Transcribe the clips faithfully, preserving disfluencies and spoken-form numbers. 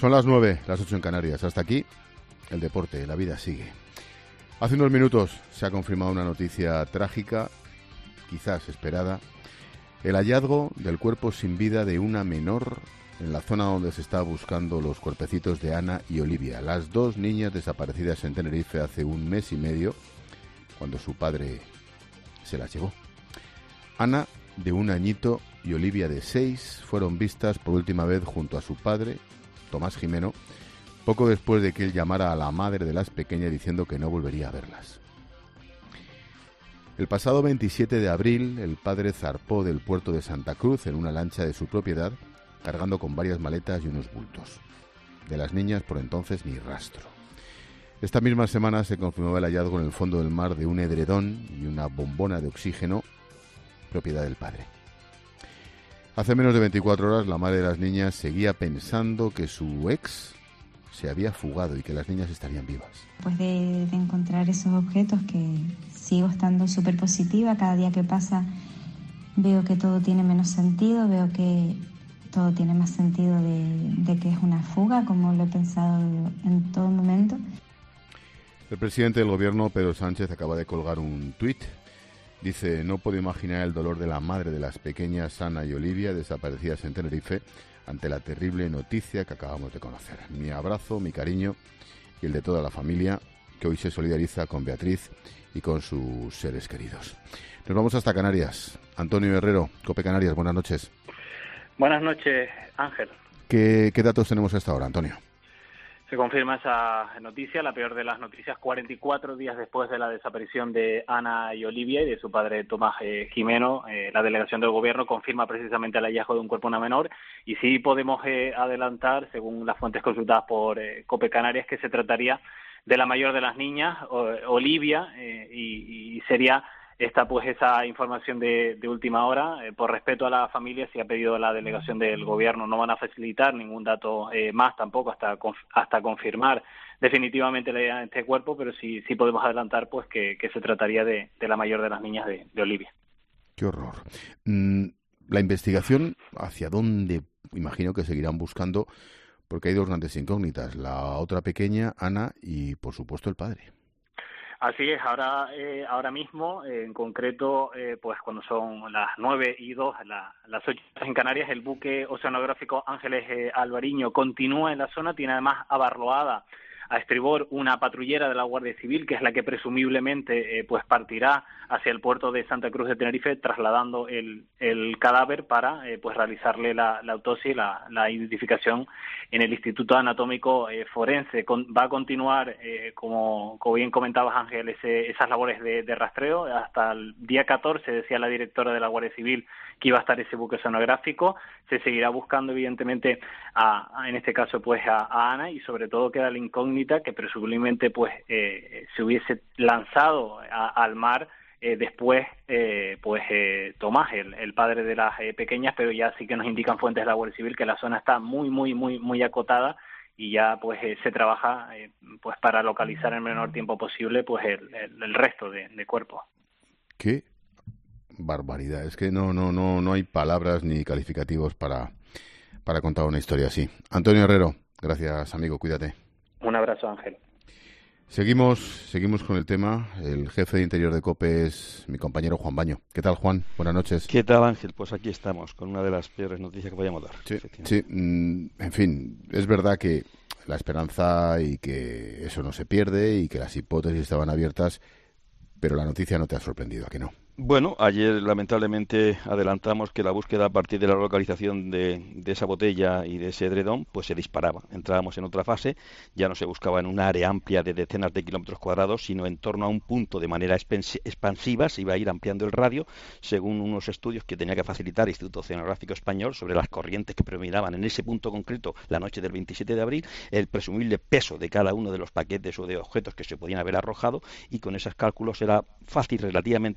Son las nueve, las ocho en Canarias. Hasta aquí el deporte, la vida sigue. Hace unos minutos se ha confirmado una noticia trágica, quizás esperada. El hallazgo del cuerpo sin vida de una menor en la zona donde se está buscando los cuerpecitos de Ana y Olivia, las dos niñas desaparecidas en Tenerife hace un mes y medio, cuando su padre se las llevó. Ana, de un añito, y Olivia, de seis, fueron vistas por última vez junto a su padre, Tomás Jimeno, poco después de que él llamara a la madre de las pequeñas diciendo que no volvería a verlas. El pasado veintisiete de abril, el padre zarpó del puerto de Santa Cruz en una lancha de su propiedad, cargando con varias maletas y unos bultos. De las niñas, por entonces, ni rastro. Esta misma semana se confirmó el hallazgo en el fondo del mar de un edredón y una bombona de oxígeno, propiedad del padre. Hace menos de veinticuatro horas, la madre de las niñas seguía pensando que su ex se había fugado y que las niñas estarían vivas. Después de, de encontrar esos objetos, que sigo estando súper positiva, cada día que pasa veo que todo tiene menos sentido, veo que todo tiene más sentido de, de que es una fuga, como lo he pensado en todo momento. El presidente del gobierno, Pedro Sánchez, acaba de colgar un tuit. Dice: no puedo imaginar el dolor de la madre de las pequeñas Ana y Olivia, desaparecidas en Tenerife, ante la terrible noticia que acabamos de conocer. Mi abrazo, mi cariño y el de toda la familia que hoy se solidariza con Beatriz y con sus seres queridos. Nos vamos hasta Canarias. Antonio Herrero, COPE Canarias, buenas noches. Buenas noches, Ángel. ¿Qué, qué datos tenemos hasta ahora, Antonio? Se confirma esa noticia, la peor de las noticias, cuarenta y cuatro días después de la desaparición de Ana y Olivia y de su padre Tomás eh, Jimeno. Eh, la delegación del gobierno confirma precisamente el hallazgo de un cuerpo de una menor y sí podemos eh, adelantar, según las fuentes consultadas por eh, COPE Canarias, que se trataría de la mayor de las niñas, o, Olivia, eh, y, y sería esta pues esa información de, de última hora. Eh, por respeto a la familia, se ha pedido a la delegación del gobierno, no van a facilitar ningún dato eh, más tampoco hasta hasta confirmar definitivamente la idea de este cuerpo, pero sí sí podemos adelantar pues que, que se trataría de, de la mayor de las niñas de, de Olivia. Qué horror. Mm, la investigación, ¿hacia dónde? Imagino que seguirán buscando, porque hay dos grandes incógnitas, la otra pequeña, Ana, y por supuesto el padre. Así es, ahora eh, ahora mismo, eh, en concreto, eh, pues cuando son las nueve y dos, la, las ocho en Canarias, el buque oceanográfico Ángeles eh, Alvariño continúa en la zona, tiene además abarroada a estribor una patrullera de la Guardia Civil, que es la que presumiblemente eh, pues partirá hacia el puerto de Santa Cruz de Tenerife, trasladando el, el cadáver para eh, pues realizarle la, la autopsia y la, la identificación en el Instituto Anatómico eh, Forense. Con, va a continuar, eh, como, como bien comentabas, Ángel, ese, esas labores de, de rastreo. Hasta el día catorce, decía la directora de la Guardia Civil, que iba a estar ese buque oceanográfico. Se seguirá buscando, evidentemente, a, a, en este caso, pues a, a Ana, y sobre todo queda la incógnita que presumiblemente pues eh, se hubiese lanzado a, al mar eh, después eh, pues eh, Tomás, el, el padre de las eh, pequeñas, pero ya sí que nos indican fuentes de la Guardia Civil que la zona está muy muy muy muy acotada y ya pues eh, se trabaja eh, pues para localizar en el menor tiempo posible pues el, el, el resto de, de cuerpos. Qué barbaridad, es que no no no no hay palabras ni calificativos para para contar una historia así. Antonio Herrero, gracias amigo, cuídate. Un abrazo, Ángel. Seguimos, seguimos con el tema. El jefe de Interior de COPE es mi compañero Juan Baño. ¿Qué tal, Juan? Buenas noches. ¿Qué tal, Ángel? Pues aquí estamos, con una de las peores noticias que podíamos dar. Sí, sí. En fin, es verdad que la esperanza y que eso no se pierde y que las hipótesis estaban abiertas, pero la noticia no te ha sorprendido, ¿a que no? Bueno, ayer lamentablemente adelantamos que la búsqueda a partir de la localización de, de esa botella y de ese edredón pues se disparaba. Entrábamos en otra fase, ya no se buscaba en un área amplia de decenas de kilómetros cuadrados, sino en torno a un punto de manera expansiva. Se iba a ir ampliando el radio según unos estudios que tenía que facilitar el Instituto Oceanográfico Español sobre las corrientes que predominaban en ese punto concreto la noche del veintisiete de abril, el presumible peso de cada uno de los paquetes o de objetos que se podían haber arrojado, y con esos cálculos era fácil relativamente comenzar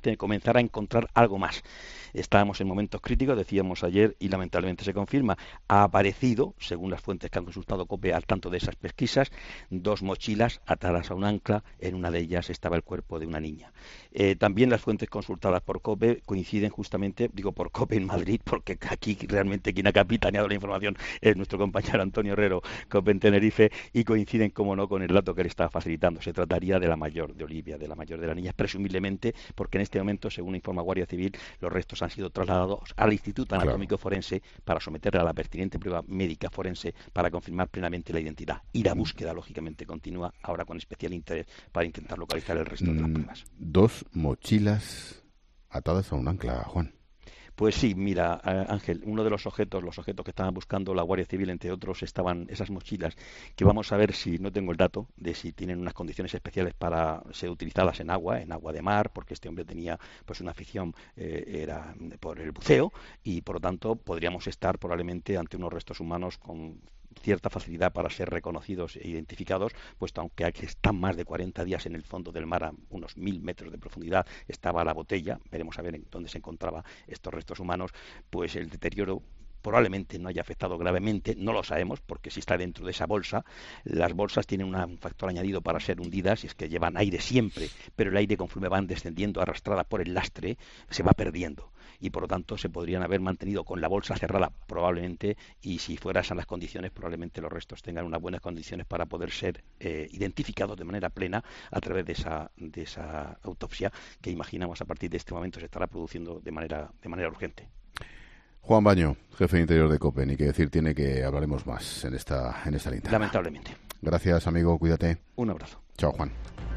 empezar a encontrar algo más. Estábamos en momentos críticos, decíamos ayer, y lamentablemente se confirma, ha aparecido, según las fuentes que han consultado COPE al tanto de esas pesquisas, dos mochilas atadas a un ancla, en una de ellas estaba el cuerpo de una niña. Eh, también las fuentes consultadas por COPE coinciden justamente, digo por COPE en Madrid, porque aquí realmente quien ha capitaneado la información es nuestro compañero Antonio Herrero, COPE en Tenerife, y coinciden, como no, con el dato que le estaba facilitando. Se trataría de la mayor, de Olivia, de la mayor de las niñas, presumiblemente, porque en este momento, según informa Guardia Civil, los restos han sido trasladados al Instituto Anatómico claro. Forense para someterla a la pertinente prueba médica forense para confirmar plenamente la identidad. Y la búsqueda, lógicamente, continúa ahora con especial interés para intentar localizar el resto mm, de las pruebas. Dos mochilas atadas a un ancla, Juan. Pues sí, mira, Ángel, uno de los objetos, los objetos que estaban buscando la Guardia Civil, entre otros, estaban esas mochilas, que vamos a ver si, no tengo el dato, de si tienen unas condiciones especiales para ser utilizadas en agua, en agua de mar, porque este hombre tenía pues una afición, eh, era por el buceo, y por lo tanto podríamos estar probablemente ante unos restos humanos con cierta facilidad para ser reconocidos e identificados, puesto aunque aquí están más de cuarenta días en el fondo del mar a unos mil metros de profundidad, estaba la botella, veremos a ver en dónde se encontraban estos restos humanos, pues el deterioro probablemente no haya afectado gravemente, no lo sabemos, porque si está dentro de esa bolsa, las bolsas tienen una, un factor añadido para ser hundidas, y es que llevan aire siempre, pero el aire, conforme van descendiendo arrastrada por el lastre, se va perdiendo, y por lo tanto se podrían haber mantenido con la bolsa cerrada probablemente, y si fueran esas las condiciones, probablemente los restos tengan unas buenas condiciones para poder ser eh, identificados de manera plena a través de esa, de esa autopsia que imaginamos a partir de este momento se estará produciendo de manera, de manera urgente. Juan Baño, jefe de Interior de COPE, ni que decir tiene que hablaremos más en esta, en esta linterna. Lamentablemente. Gracias, amigo, cuídate. Un abrazo. Chao, Juan.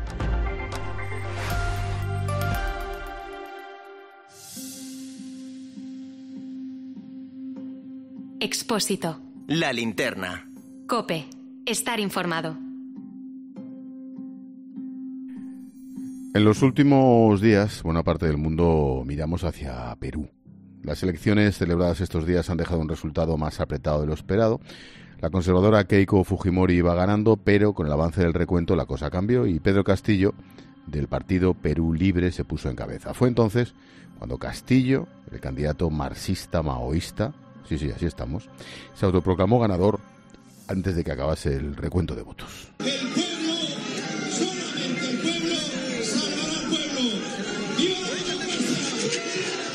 Expósito. La linterna. COPE. Estar informado. En los últimos días, buena parte del mundo miramos hacia Perú. Las elecciones celebradas estos días han dejado un resultado más apretado de lo esperado. La conservadora Keiko Fujimori iba ganando, pero con el avance del recuento la cosa cambió y Pedro Castillo, del partido Perú Libre, se puso en cabeza. Fue entonces cuando Castillo, el candidato marxista-maoísta, sí, sí, así estamos, se autoproclamó ganador antes de que acabase el recuento de votos. El pueblo, solamente el pueblo, salvará al pueblo. ¡Viva la democracia!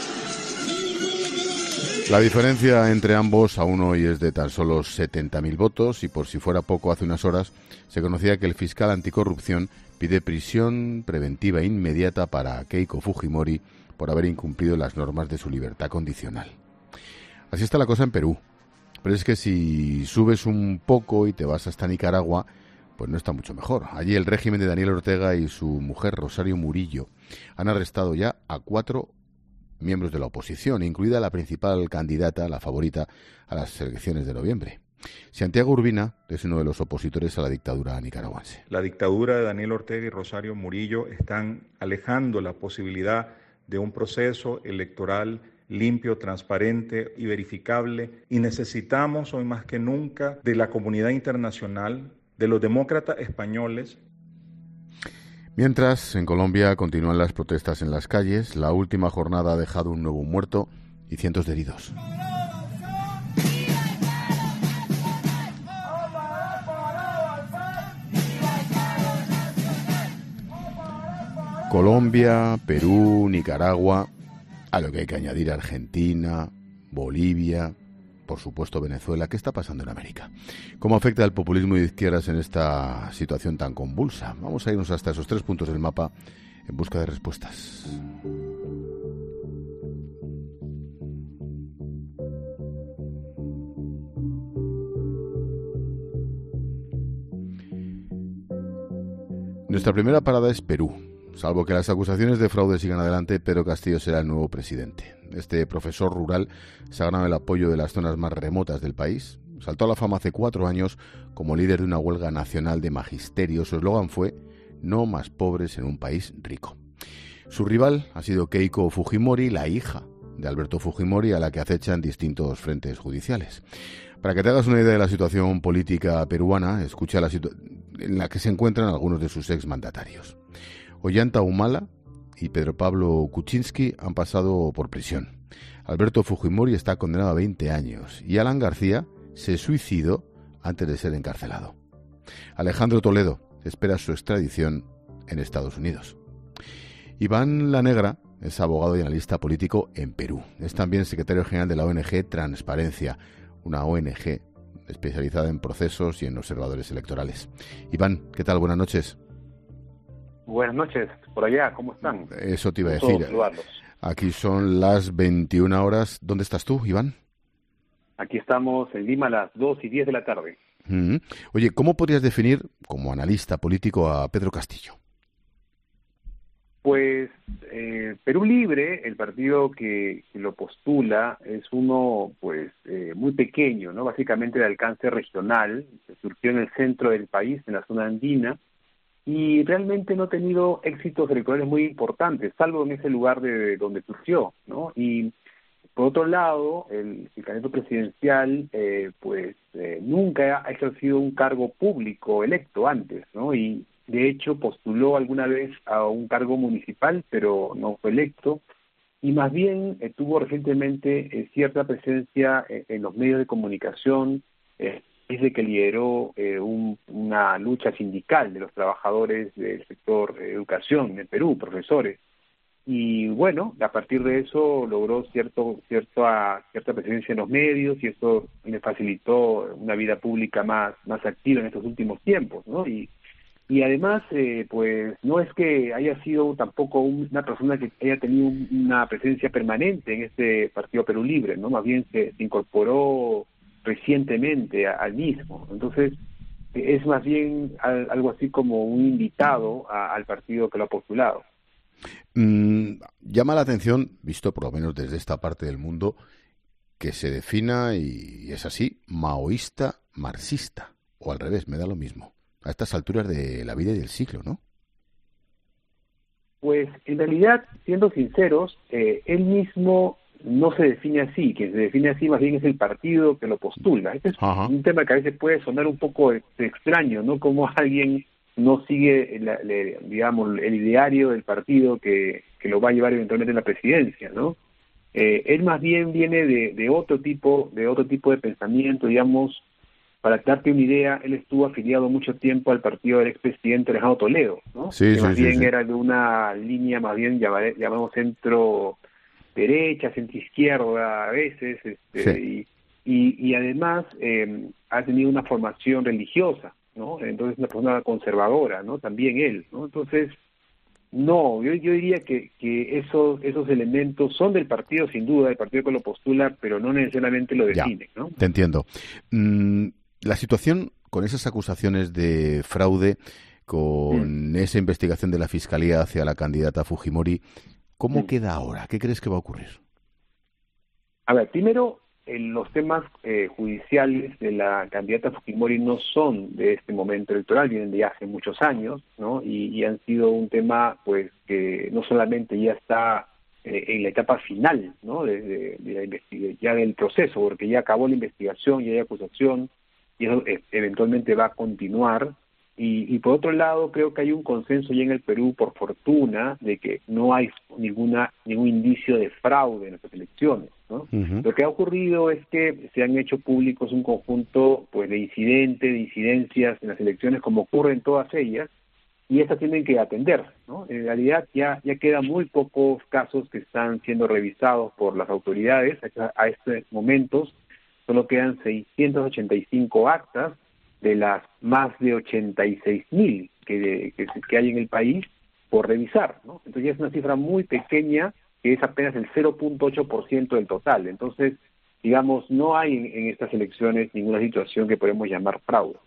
La diferencia entre ambos aún hoy es de tan solo setenta mil votos y por si fuera poco, hace unas horas se conocía que el fiscal anticorrupción pide prisión preventiva inmediata para Keiko Fujimori por haber incumplido las normas de su libertad condicional. Así está la cosa en Perú, pero es que si subes un poco y te vas hasta Nicaragua, pues no está mucho mejor. Allí el régimen de Daniel Ortega y su mujer Rosario Murillo han arrestado ya a cuatro miembros de la oposición, incluida la principal candidata, la favorita, a las elecciones de noviembre. Santiago Urbina es uno de los opositores a la dictadura nicaragüense. La dictadura de Daniel Ortega y Rosario Murillo están alejando la posibilidad de un proceso electoral limpio, transparente y verificable, y necesitamos hoy más que nunca de la comunidad internacional, de los demócratas españoles. Mientras, en Colombia continúan las protestas en las calles. La última jornada ha dejado un nuevo muerto y cientos de heridos. Colombia, Perú, Nicaragua, a lo que hay que añadir Argentina, Bolivia, por supuesto Venezuela. ¿Qué está pasando en América? ¿Cómo afecta el populismo de izquierdas en esta situación tan convulsa? Vamos a irnos hasta esos tres puntos del mapa en busca de respuestas. Nuestra primera parada es Perú. Salvo que las acusaciones de fraude sigan adelante, Pedro Castillo será el nuevo presidente. Este profesor rural se ha ganado el apoyo de las zonas más remotas del país. Saltó a la fama hace cuatro años como líder de una huelga nacional de magisterio. Su eslogan fue "No más pobres en un país rico". Su rival ha sido Keiko Fujimori, la hija de Alberto Fujimori, a la que acechan distintos frentes judiciales. Para que te hagas una idea de la situación política peruana, escucha la situ- en la que se encuentran algunos de sus exmandatarios. Ollanta Humala y Pedro Pablo Kuczynski han pasado por prisión. Alberto Fujimori está condenado a veinte años y Alan García se suicidó antes de ser encarcelado. Alejandro Toledo espera su extradición en Estados Unidos. Iván Lanegra es abogado y analista político en Perú. Es también secretario general de la O N G Transparencia, una O N G especializada en procesos y en observadores electorales. Iván, ¿qué tal? Buenas noches. Buenas noches, por allá, ¿cómo están? Eso te iba a decir. Aquí son las veintiuna horas. ¿Dónde estás tú, Iván? Aquí estamos en Lima a las dos y diez de la tarde. Mm-hmm. Oye, ¿cómo podrías definir como analista político a Pedro Castillo? Pues eh, Perú Libre, el partido que, que lo postula, es uno pues eh, muy pequeño, ¿no? Básicamente de alcance regional, que surgió en el centro del país, en la zona andina, y realmente no ha tenido éxitos electorales muy importantes, salvo en ese lugar de donde surgió, ¿no? Y por otro lado, el, el candidato presidencial, eh, pues eh, nunca ha ejercido un cargo público electo antes, ¿no? Y de hecho postuló alguna vez a un cargo municipal, pero no fue electo, y más bien eh, tuvo recientemente eh, cierta presencia eh, en los medios de comunicación, eh, desde que lideró eh, un, una lucha sindical de los trabajadores del sector eh, educación en Perú, profesores. Y bueno, a partir de eso logró cierto, cierta, cierta presencia en los medios y eso le facilitó una vida pública más, más activa en estos últimos tiempos, ¿no? Y, y además, eh, pues no es que haya sido tampoco una persona que haya tenido una presencia permanente en este Partido Perú Libre, ¿no? Más bien se, se incorporó recientemente a, al mismo. Entonces, es más bien al, algo así como un invitado a, al partido que lo ha postulado. Mm, llama la atención, visto por lo menos desde esta parte del mundo, que se defina, y es así, maoísta marxista, o al revés, me da lo mismo, a estas alturas de la vida y del siglo, ¿no? Pues, en realidad, siendo sinceros, eh, él mismo no se define así, quien se define así más bien es el partido que lo postula. Este es Ajá. un tema que a veces puede sonar un poco extraño, ¿no? Como alguien no sigue, la, la, digamos, el ideario del partido que, que lo va a llevar eventualmente a la presidencia, ¿no? Eh, él más bien viene de, de otro tipo, de otro tipo de pensamiento, digamos. Para darte una idea, él estuvo afiliado mucho tiempo al partido del expresidente Alejandro Toledo, ¿no? Sí, que sí, más sí, bien sí. era de una línea más bien llamada, llamamos centro derecha, centro izquierda a veces, este, sí. y, y, y además eh, ha tenido una formación religiosa, ¿no? Entonces una persona conservadora, ¿no? También él, ¿no? Entonces, no, yo, yo diría que, que esos esos elementos son del partido, sin duda, del partido que lo postula, pero no necesariamente lo definen, ya, ¿no? Te entiendo. Mm, la situación con esas acusaciones de fraude, con mm. esa investigación de la Fiscalía hacia la candidata Fujimori, ¿cómo mm. queda ahora? ¿Qué crees que va a ocurrir? A ver, primero, eh, los temas eh, judiciales de la candidata Fujimori no son de este momento electoral, vienen de hace muchos años, ¿no? Y, y han sido un tema, pues, que no solamente ya está eh, en la etapa final, ¿no? De, de, de la investigación, ya del proceso, porque ya acabó la investigación, ya hay acusación, y eso eh, eventualmente va a continuar. Y, y por otro lado, creo que hay un consenso ya en el Perú, por fortuna, de que no hay ninguna ningún indicio de fraude en las elecciones, ¿no? Uh-huh. Lo que ha ocurrido es que se han hecho públicos un conjunto pues de incidentes, de incidencias en las elecciones, como ocurre en todas ellas, y estas tienen que atender, ¿no? En realidad ya ya quedan muy pocos casos que están siendo revisados por las autoridades. A, a estos momentos solo quedan seiscientas ochenta y cinco actas de las más de ochenta y seis mil que, que, que hay en el país por revisar, ¿no? Entonces ya es una cifra muy pequeña, que es apenas el cero punto ocho por ciento del total. Entonces, digamos, no hay en, en estas elecciones ninguna situación que podemos llamar fraude.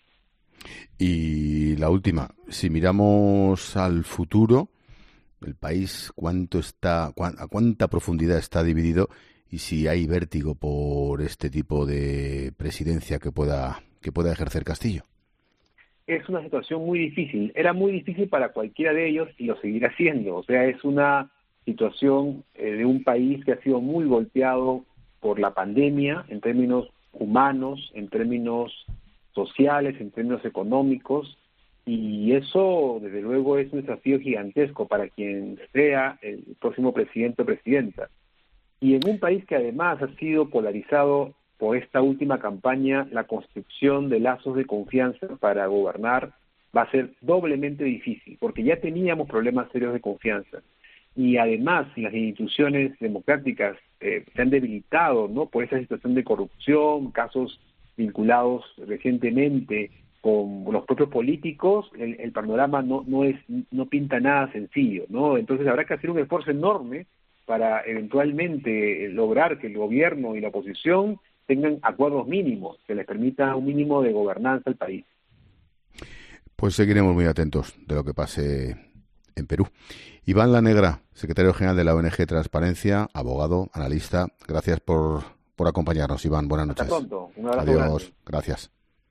Y la última, si miramos al futuro, el país, ¿cuánto está, cuán, a cuánta profundidad está dividido? Y si hay vértigo por este tipo de presidencia que pueda que pueda ejercer Castillo. Es una situación muy difícil. Era muy difícil para cualquiera de ellos y lo seguirá siendo. O sea, es una situación eh, de un país que ha sido muy golpeado por la pandemia en términos humanos, en términos sociales, en términos económicos, Y eso, desde luego, es un desafío gigantesco para quien sea el próximo presidente o presidenta. Y en un país que además ha sido polarizado por esta última campaña, la construcción de lazos de confianza para gobernar va a ser doblemente difícil, porque ya teníamos problemas serios de confianza. Y además, las instituciones democráticas eh, se han debilitado, ¿no?, por esa situación de corrupción, casos vinculados recientemente con los propios políticos, el, el panorama no no es no pinta nada sencillo, ¿no? Entonces habrá que hacer un esfuerzo enorme para eventualmente lograr que el gobierno y la oposición tengan acuerdos mínimos que les permita un mínimo de gobernanza al país. Pues seguiremos muy atentos de lo que pase en Perú. Iván La Negra, secretario general de la O N G Transparencia, abogado, analista, gracias por, por acompañarnos, Iván. Buenas noches. Hasta pronto. Un abrazo. Adiós. Grande. Gracias.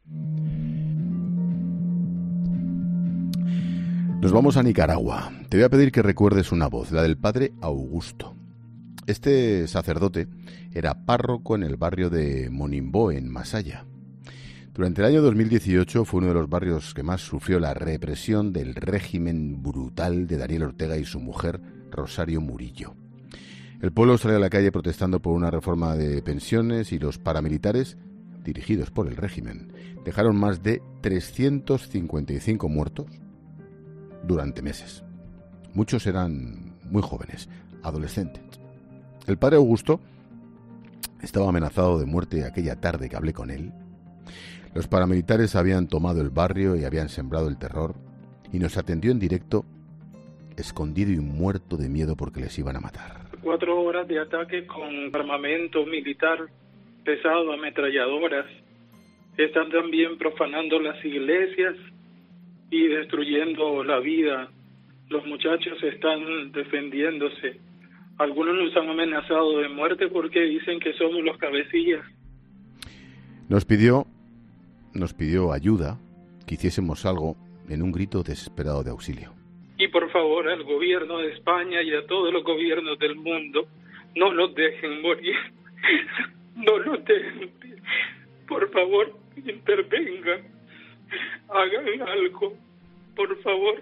Nos vamos a Nicaragua. Te voy a pedir que recuerdes una voz, la del padre Augusto. Este sacerdote era párroco en el barrio de Monimbo, en Masaya. Durante el año dos mil dieciocho fue uno de los barrios que más sufrió la represión del régimen brutal de Daniel Ortega y su mujer, Rosario Murillo. El pueblo salió a la calle protestando por una reforma de pensiones y los paramilitares, dirigidos por el régimen, dejaron más de trescientos cincuenta y cinco muertos durante meses. Muchos eran muy jóvenes, adolescentes. El padre Augusto estaba amenazado de muerte aquella tarde que hablé con él. Los paramilitares habían tomado el barrio y habían sembrado el terror, y nos atendió en directo, escondido y muerto de miedo porque les iban a matar. Cuatro horas de ataque con armamento militar pesado, ametralladoras. Están también profanando las iglesias y destruyendo la vida. Los muchachos están defendiéndose. Algunos nos han amenazado de muerte porque dicen que somos los cabecillas. Nos pidió, nos pidió ayuda, que hiciésemos algo en un grito desesperado de auxilio. Y por favor, al gobierno de España y a todos los gobiernos del mundo, no los dejen morir. No los dejen. Por favor, intervengan. Hagan algo, por favor.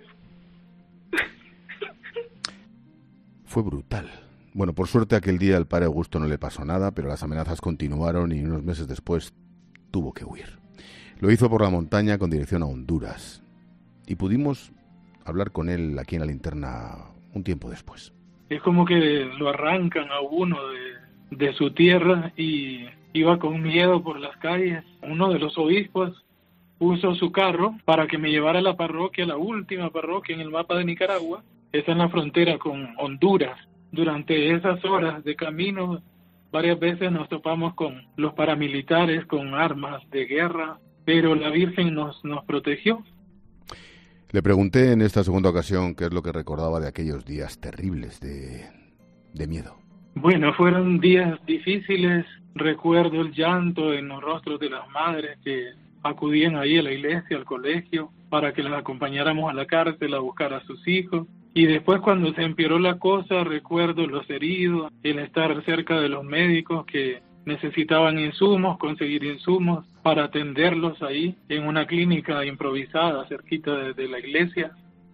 Fue brutal. Bueno, por suerte aquel día al padre Augusto no le pasó nada, pero las amenazas continuaron y unos meses después tuvo que huir. Lo hizo por la montaña con dirección a Honduras. Y pudimos hablar con él aquí en la linterna un tiempo después. Es como que lo arrancan a uno de, de su tierra y iba con miedo por las calles. Uno de los obispos puso su carro para que me llevara a la parroquia, la última parroquia en el mapa de Nicaragua. Está en la frontera con Honduras. Durante esas horas de camino, varias veces nos topamos con los paramilitares, con armas de guerra, pero la Virgen nos, nos protegió. Le pregunté en esta segunda ocasión qué es lo que recordaba de aquellos días terribles de, de miedo. Bueno, fueron días difíciles. Recuerdo el llanto en los rostros de las madres que acudían ahí a la iglesia, al colegio, para que las acompañáramos a la cárcel a buscar a sus hijos. Y después, cuando se empeoró la cosa, recuerdo los heridos, el estar cerca de los médicos que necesitaban insumos, conseguir insumos para atenderlos ahí en una clínica improvisada cerquita de, de la iglesia.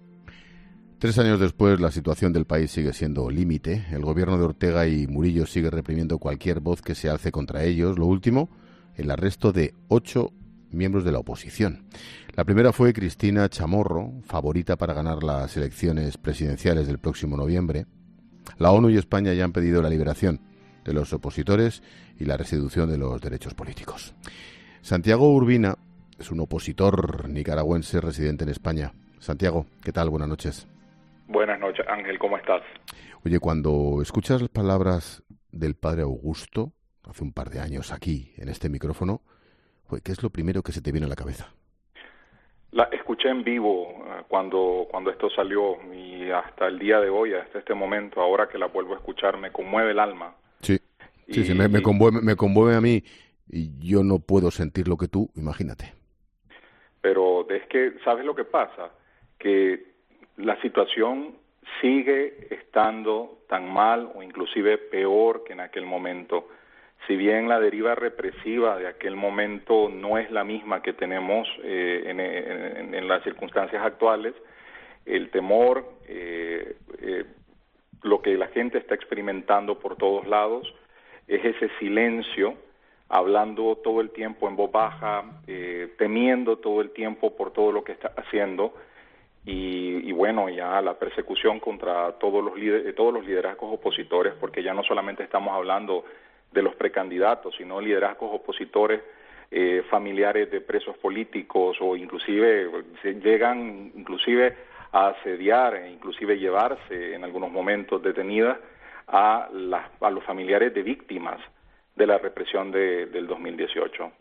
Tres años después, la situación del país sigue siendo límite. El gobierno de Ortega y Murillo sigue reprimiendo cualquier voz que se alce contra ellos. Lo último, el arresto de ocho miembros de la oposición. La primera fue Cristina Chamorro, favorita para ganar las elecciones presidenciales del próximo noviembre. La ONU y España ya han pedido la liberación de los opositores y la restitución de los derechos políticos. Santiago Urbina es un opositor nicaragüense residente en España. Santiago, ¿qué tal? Buenas noches. Buenas noches, Ángel, ¿cómo estás? Oye, cuando escuchas las palabras del padre Augusto, hace un par de años aquí, en este micrófono, ¿qué es lo primero que se te viene a la cabeza? La escuché en vivo uh, cuando cuando esto salió y hasta el día de hoy, hasta este momento, ahora que la vuelvo a escuchar, me conmueve el alma. Sí, y... sí, sí me, me, conmueve, me conmueve a mí y yo no puedo sentir lo que tú, imagínate. Pero es que, ¿sabes lo que pasa? Que la situación sigue estando tan mal o inclusive peor que en aquel momento. si bien la deriva represiva de aquel momento no es la misma que tenemos eh, en, en, en las circunstancias actuales, el temor, eh, eh, lo que la gente está experimentando por todos lados, es ese silencio, hablando todo el tiempo en voz baja, eh, temiendo todo el tiempo por todo lo que está haciendo, y, y bueno, ya la persecución contra todos los, lider- todos los liderazgos opositores, porque ya no solamente estamos hablando de los precandidatos, sino liderazgos opositores, eh, familiares de presos políticos, o inclusive se llegan inclusive a asediar e inclusive llevarse en algunos momentos detenidas a, las, a los familiares de víctimas de la represión de, del dos mil dieciocho.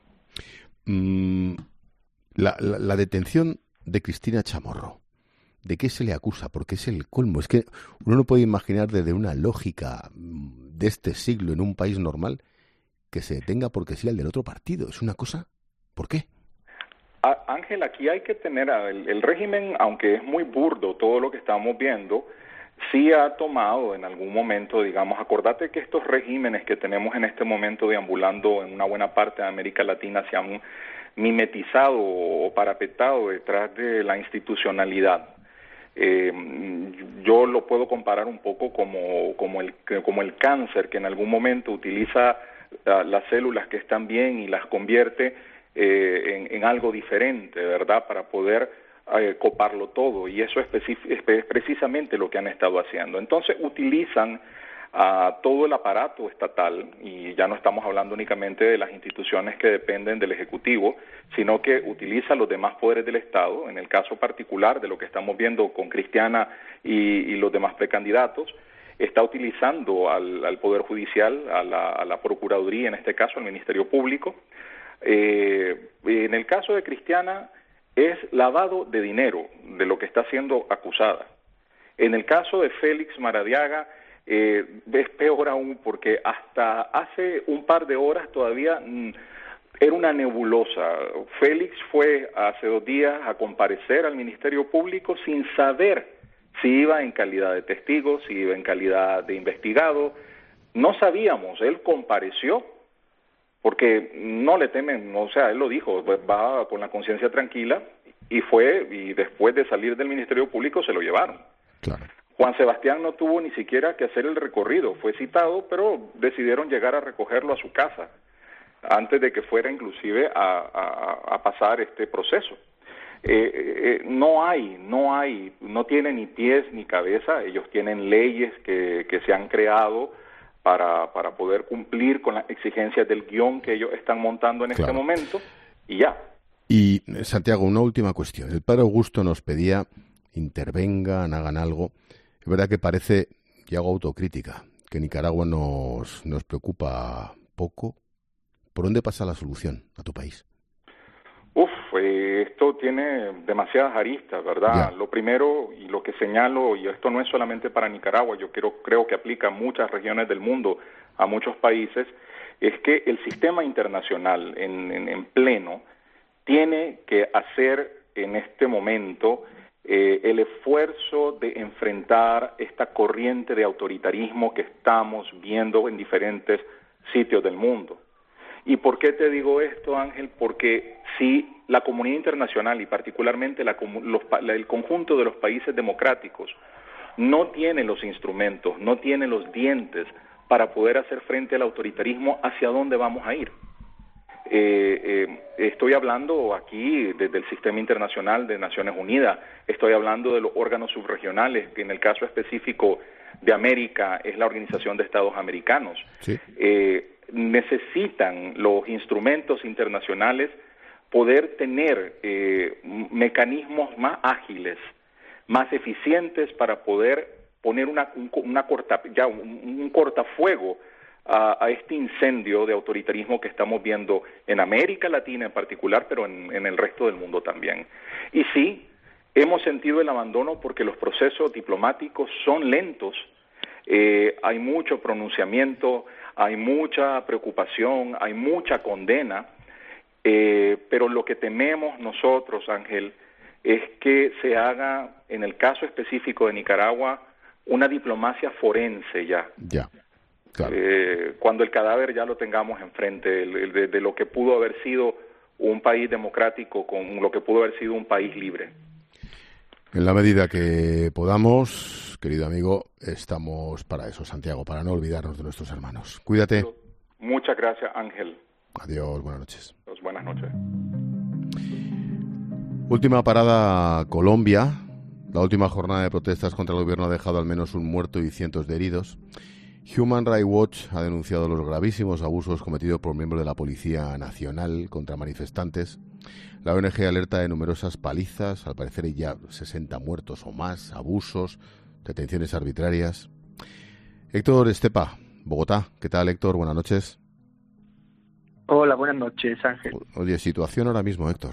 Mm, la, la, la detención de Cristina Chamorro, ¿de qué se le acusa? Porque es el colmo. Es que uno no puede imaginar desde una lógica de este siglo en un país normal que se detenga porque sí al del otro partido. Es una cosa... ¿Por qué? Ángel, aquí hay que tener el, el régimen, aunque es muy burdo todo lo que estamos viendo, sí ha tomado en algún momento, digamos, acordate que estos regímenes que tenemos en este momento deambulando en una buena parte de América Latina se han mimetizado o parapetado detrás de la institucionalidad. Eh, yo lo puedo comparar un poco como, como, el, como el cáncer, que en algún momento utiliza uh, las células que están bien y las convierte eh, en, en algo diferente, ¿verdad?, para poder eh, coparlo todo, y eso es, es precisamente lo que han estado haciendo. Entonces utilizan a todo el aparato estatal, y ya no estamos hablando únicamente de las instituciones que dependen del Ejecutivo, sino que utiliza los demás poderes del Estado, en el caso particular de lo que estamos viendo con Cristiana y, y los demás precandidatos, está utilizando al, al Poder Judicial, a la, a la Procuraduría, en este caso al Ministerio Público. Eh, en el caso de Cristiana es lavado de dinero de lo que está siendo acusada. En el caso de Félix Maradiaga, Eh, es peor aún, porque hasta hace un par de horas todavía mm, era una nebulosa. Félix fue hace dos días a comparecer al Ministerio Público sin saber si iba en calidad de testigo, si iba en calidad de investigado. No sabíamos, él compareció porque no le temen, o sea, él lo dijo, va con la conciencia tranquila, y fue, y después de salir del Ministerio Público se lo llevaron. Claro. Juan Sebastián no tuvo ni siquiera que hacer el recorrido, fue citado, pero decidieron llegar a recogerlo a su casa, antes de que fuera inclusive a, a, a pasar este proceso. Eh, eh, no hay, no hay, no tiene ni pies ni cabeza, ellos tienen leyes que, que se han creado para, para poder cumplir con las exigencias del guión que ellos están montando en claro. este momento, y ya. Y, Santiago, una última cuestión. El padre Augusto nos pedía, intervengan, hagan algo. Es verdad que parece, y hago autocrítica, que Nicaragua nos, nos preocupa poco. ¿Por dónde pasa la solución a tu país? Uf, eh, esto tiene demasiadas aristas, ¿verdad? Ya. Lo primero, y lo que señalo, y esto no es solamente para Nicaragua, yo creo, creo que aplica a muchas regiones del mundo, a muchos países, es que el sistema internacional en, en, en pleno tiene que hacer en este momento Eh, el esfuerzo de enfrentar esta corriente de autoritarismo que estamos viendo en diferentes sitios del mundo. ¿Y por qué te digo esto, Ángel? Porque si la comunidad internacional y particularmente la, los, la, el conjunto de los países democráticos no tiene los instrumentos, no tiene los dientes para poder hacer frente al autoritarismo, ¿hacia dónde vamos a ir? Eh, eh, estoy hablando aquí desde el sistema internacional de Naciones Unidas, estoy hablando de los órganos subregionales, que en el caso específico de América es la Organización de Estados Americanos. Sí. Eh, necesitan los instrumentos internacionales poder tener eh, mecanismos más ágiles, más eficientes para poder poner una, un, una corta, ya un, un cortafuego A, a este incendio de autoritarismo que estamos viendo en América Latina en particular, pero en, en el resto del mundo también. Y sí, hemos sentido el abandono porque los procesos diplomáticos son lentos, eh, hay mucho pronunciamiento, hay mucha preocupación, hay mucha condena, eh, pero lo que tememos nosotros, Ángel, es que se haga, en el caso específico de Nicaragua, una diplomacia forense ya. Ya. Claro. Eh, cuando el cadáver ya lo tengamos enfrente, el, el de, de lo que pudo haber sido un país democrático con lo que pudo haber sido un país libre. En la medida que podamos, querido amigo, estamos para eso, Santiago, para no olvidarnos de nuestros hermanos. Cuídate. Muchas gracias, Ángel. Adiós, buenas noches. Pues buenas noches. Última parada, Colombia. La última jornada de protestas contra el gobierno ha dejado al menos un muerto y cientos de heridos. Human Rights Watch ha denunciado los gravísimos abusos cometidos por miembros de la Policía Nacional contra manifestantes. La O N G alerta de numerosas palizas, al parecer hay ya sesenta muertos o más, abusos, detenciones arbitrarias. Héctor Estepa, Bogotá. ¿Qué tal, Héctor? Buenas noches. Hola, buenas noches, Ángel. Oye, situación ahora mismo, Héctor.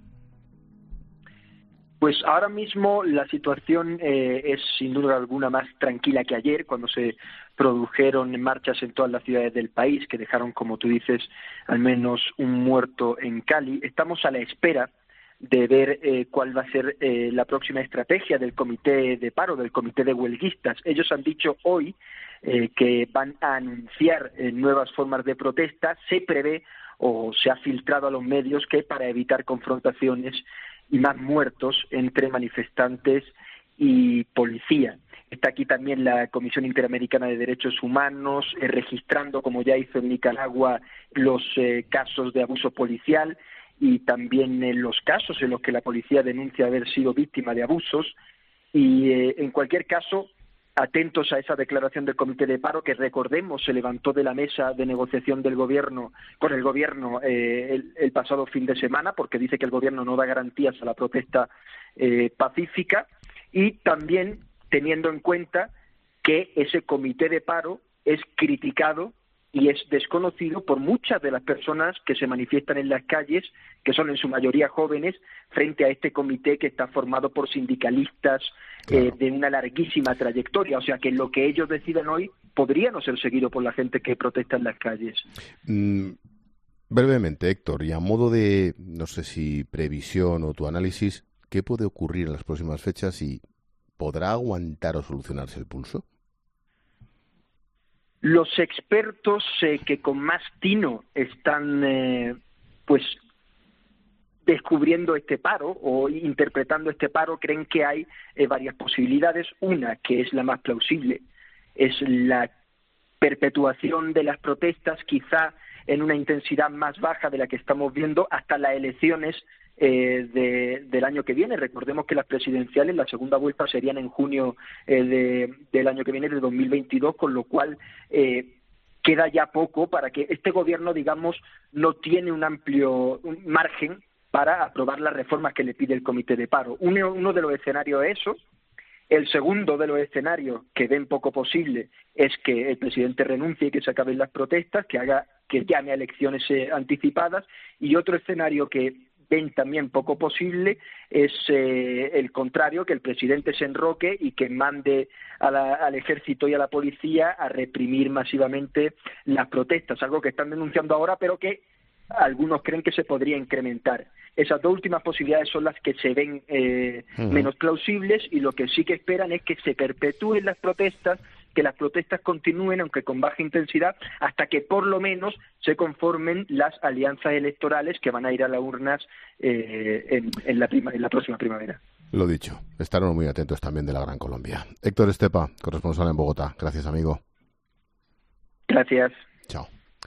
Pues ahora mismo la situación eh, es sin duda alguna más tranquila que ayer, cuando se produjeron marchas en todas las ciudades del país que dejaron, como tú dices, al menos un muerto en Cali. Estamos a la espera de ver eh, cuál va a ser eh, la próxima estrategia del comité de paro, del comité de huelguistas. Ellos han dicho hoy eh, que van a anunciar eh, nuevas formas de protesta. Se prevé o se ha filtrado a los medios que para evitar confrontaciones y más muertos entre manifestantes y policía. Está aquí también la Comisión Interamericana de Derechos Humanos, eh, registrando, como ya hizo en Nicaragua, los eh, casos de abuso policial y también eh, los casos en los que la policía denuncia haber sido víctima de abusos. Y eh, en cualquier caso, atentos a esa declaración del Comité de Paro, que recordemos se levantó de la mesa de negociación del gobierno con el gobierno eh, el, el pasado fin de semana, porque dice que el gobierno no da garantías a la protesta eh, pacífica, y también teniendo en cuenta que ese Comité de Paro es criticado y es desconocido por muchas de las personas que se manifiestan en las calles, que son en su mayoría jóvenes, frente a este comité que está formado por sindicalistas claro. eh, de una larguísima trayectoria. O sea que lo que ellos decidan hoy podría no ser seguido por la gente que protesta en las calles. Mm, brevemente, Héctor, y a modo de, no sé si previsión o tu análisis, ¿qué puede ocurrir en las próximas fechas y podrá aguantar o solucionarse el pulso? Los expertos eh, que con más tino están eh, pues descubriendo este paro o interpretando este paro creen que hay eh, varias posibilidades. Una, que es la más plausible, es la perpetuación de las protestas, quizá en una intensidad más baja de la que estamos viendo hasta las elecciones Eh, de, del año que viene. Recordemos que las presidenciales, la segunda vuelta serían en junio eh, de, del año que viene, de dos mil veintidós, con lo cual eh, queda ya poco para que este gobierno, digamos, no tiene un amplio un margen para aprobar las reformas que le pide el Comité de Paro. Uno, uno de los escenarios es eso. El segundo de los escenarios, que ven poco posible, es que el presidente renuncie y que se acaben las protestas, que haga que llame a elecciones eh, anticipadas. Y otro escenario que ven también poco posible es eh, el contrario, que el presidente se enroque y que mande a la, al ejército y a la policía a reprimir masivamente las protestas, algo que están denunciando ahora, pero que algunos creen que se podría incrementar. Esas dos últimas posibilidades son las que se ven eh, uh-huh. menos plausibles, y lo que sí que esperan es que se perpetúen las protestas, que las protestas continúen, aunque con baja intensidad, hasta que por lo menos se conformen las alianzas electorales que van a ir a las urnas eh, en, en, la prima, en la próxima primavera. Lo dicho, estaremos muy atentos también de la Gran Colombia. Héctor Estepa, corresponsal en Bogotá. Gracias, amigo. Gracias. Chao.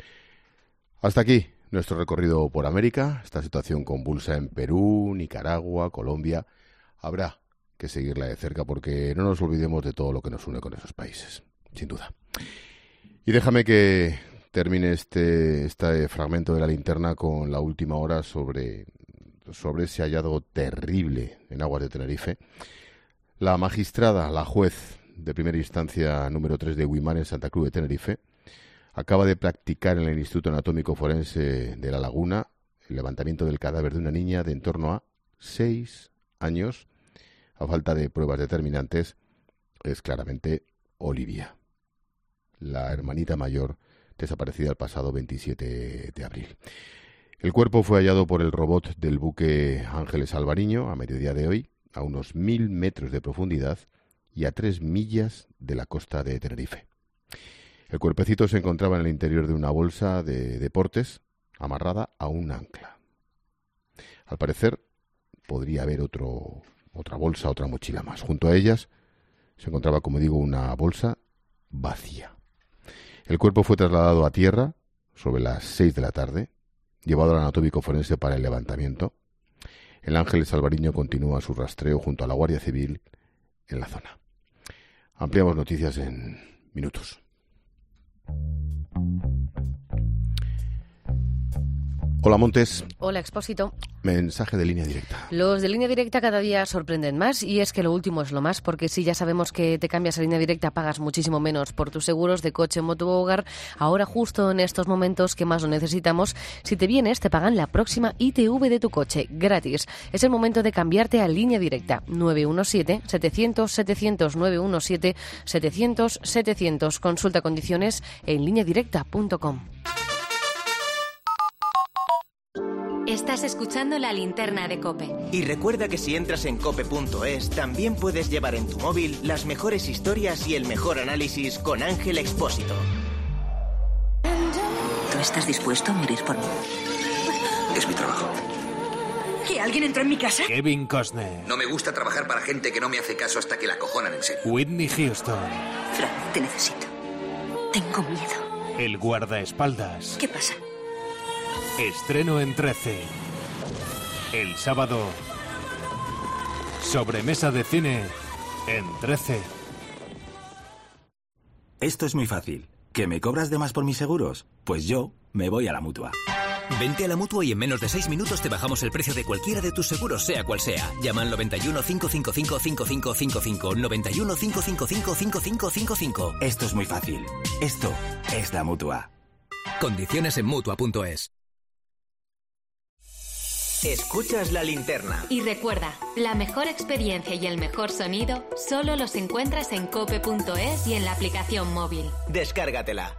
Hasta aquí nuestro recorrido por América, esta situación convulsa en Perú, Nicaragua, Colombia. Habrá que seguirla de cerca porque no nos olvidemos de todo lo que nos une con esos países, sin duda. Y déjame que termine este, este fragmento de la linterna con la última hora sobre, sobre ese hallazgo terrible en aguas de Tenerife. La magistrada, la juez de primera instancia número tres de Guimar en Santa Cruz de Tenerife, acaba de practicar en el Instituto Anatómico Forense de La Laguna el levantamiento del cadáver de una niña de en torno a seis años. A falta de pruebas determinantes, es claramente Olivia, la hermanita mayor desaparecida el pasado veintisiete de abril. El cuerpo fue hallado por el robot del buque Ángeles Alvariño a mediodía de hoy, a unos mil metros de profundidad y a tres millas de la costa de Tenerife. El cuerpecito se encontraba en el interior de una bolsa de deportes amarrada a un ancla. Al parecer, podría haber otro, otra bolsa, otra mochila más. Junto a ellas se encontraba, como digo, una bolsa vacía. El cuerpo fue trasladado a tierra sobre las seis de la tarde, llevado al anatómico forense para el levantamiento. El Ángeles Alvariño continúa su rastreo junto a la Guardia Civil en la zona. Ampliamos noticias en minutos. Hola, Montes. Hola, Expósito. Mensaje de línea directa. Los de línea directa cada día sorprenden más, y es que lo último es lo más, porque si ya sabemos que te cambias a línea directa pagas muchísimo menos por tus seguros de coche, moto o hogar. Ahora, justo en estos momentos que más lo necesitamos, si te vienes te pagan la próxima I T V de tu coche gratis. Es el momento de cambiarte a línea directa. nueve uno siete, setecientos, setecientos, nueve uno siete, setecientos, setecientos. Consulta condiciones en línea directa punto com. Estás escuchando La Linterna de COPE. Y recuerda que si entras en cope punto es, también puedes llevar en tu móvil las mejores historias y el mejor análisis con Ángel Expósito. ¿Tú estás dispuesto a morir por mí? Es mi trabajo. ¿Que alguien entró en mi casa? Kevin Costner. No me gusta trabajar para gente que no me hace caso hasta que la cojonan en serio. Whitney Houston. Frank, te necesito. Tengo miedo. El guardaespaldas. ¿Qué pasa? Estreno en trece. El sábado. Sobremesa de cine en trece. Esto es muy fácil. ¿Que me cobras de más por mis seguros? Pues yo me voy a la Mutua. Vente a la Mutua y en menos de seis minutos te bajamos el precio de cualquiera de tus seguros, sea cual sea. Llama al noventa y uno, cinco cinco cinco, cinco cinco cinco cinco, noventa y uno, cinco cinco cinco, cinco cinco cinco cinco. Esto es muy fácil. Esto es la Mutua. Condiciones en Mutua punto es. Escuchas La Linterna. Y recuerda, la mejor experiencia y el mejor sonido solo los encuentras en cope punto es y en la aplicación móvil. Descárgatela.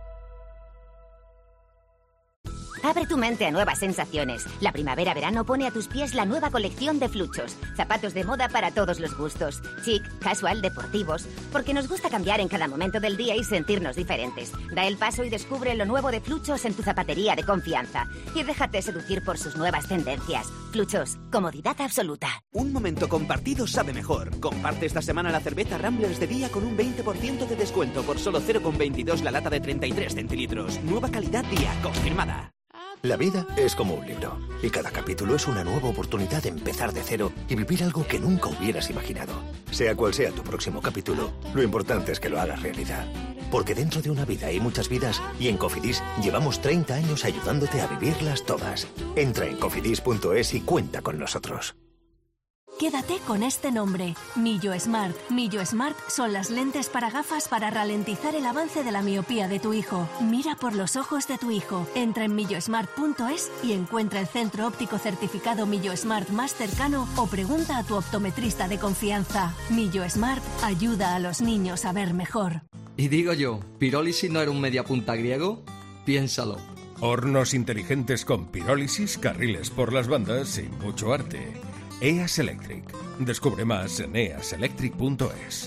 Abre tu mente a nuevas sensaciones. La primavera-verano pone a tus pies la nueva colección de Fluchos. Zapatos de moda para todos los gustos. Chic, casual, deportivos. Porque nos gusta cambiar en cada momento del día y sentirnos diferentes. Da el paso y descubre lo nuevo de Fluchos en tu zapatería de confianza. Y déjate seducir por sus nuevas tendencias. Fluchos, comodidad absoluta. Un momento compartido sabe mejor. Comparte esta semana la cerveza Ramblers de día con un veinte por ciento de descuento por solo cero coma veintidós la lata de treinta y tres centilitros. Nueva calidad día, confirmada. La vida es como un libro, y cada capítulo es una nueva oportunidad de empezar de cero y vivir algo que nunca hubieras imaginado. Sea cual sea tu próximo capítulo, lo importante es que lo hagas realidad. Porque dentro de una vida hay muchas vidas, y en Cofidis llevamos treinta años ayudándote a vivirlas todas. Entra en cofidis punto es y cuenta con nosotros. Quédate con este nombre, Millo Smart. Millo Smart son las lentes para gafas para ralentizar el avance de la miopía de tu hijo. Mira por los ojos de tu hijo. Entra en millo smart punto es y encuentra el centro óptico certificado Millo Smart más cercano o pregunta a tu optometrista de confianza. Millo Smart ayuda a los niños a ver mejor. Y digo yo, ¿pirólisis no era un mediapunta griego? Piénsalo. Hornos inteligentes con pirólisis, carriles por las bandas y mucho arte. E A S Electric. Descubre más en e a s electric punto es.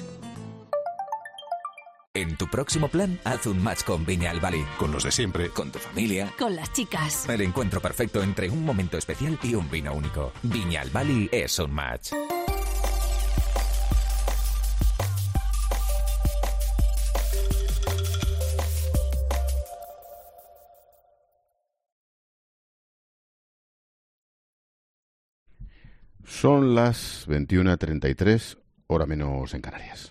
En tu próximo plan, haz un match con Viña Bali. Con los de siempre. Con tu familia. Con las chicas. El encuentro perfecto entre un momento especial y un vino único. Viña Bali es un match. Son las veintiuna treinta y tres, hora menos en Canarias.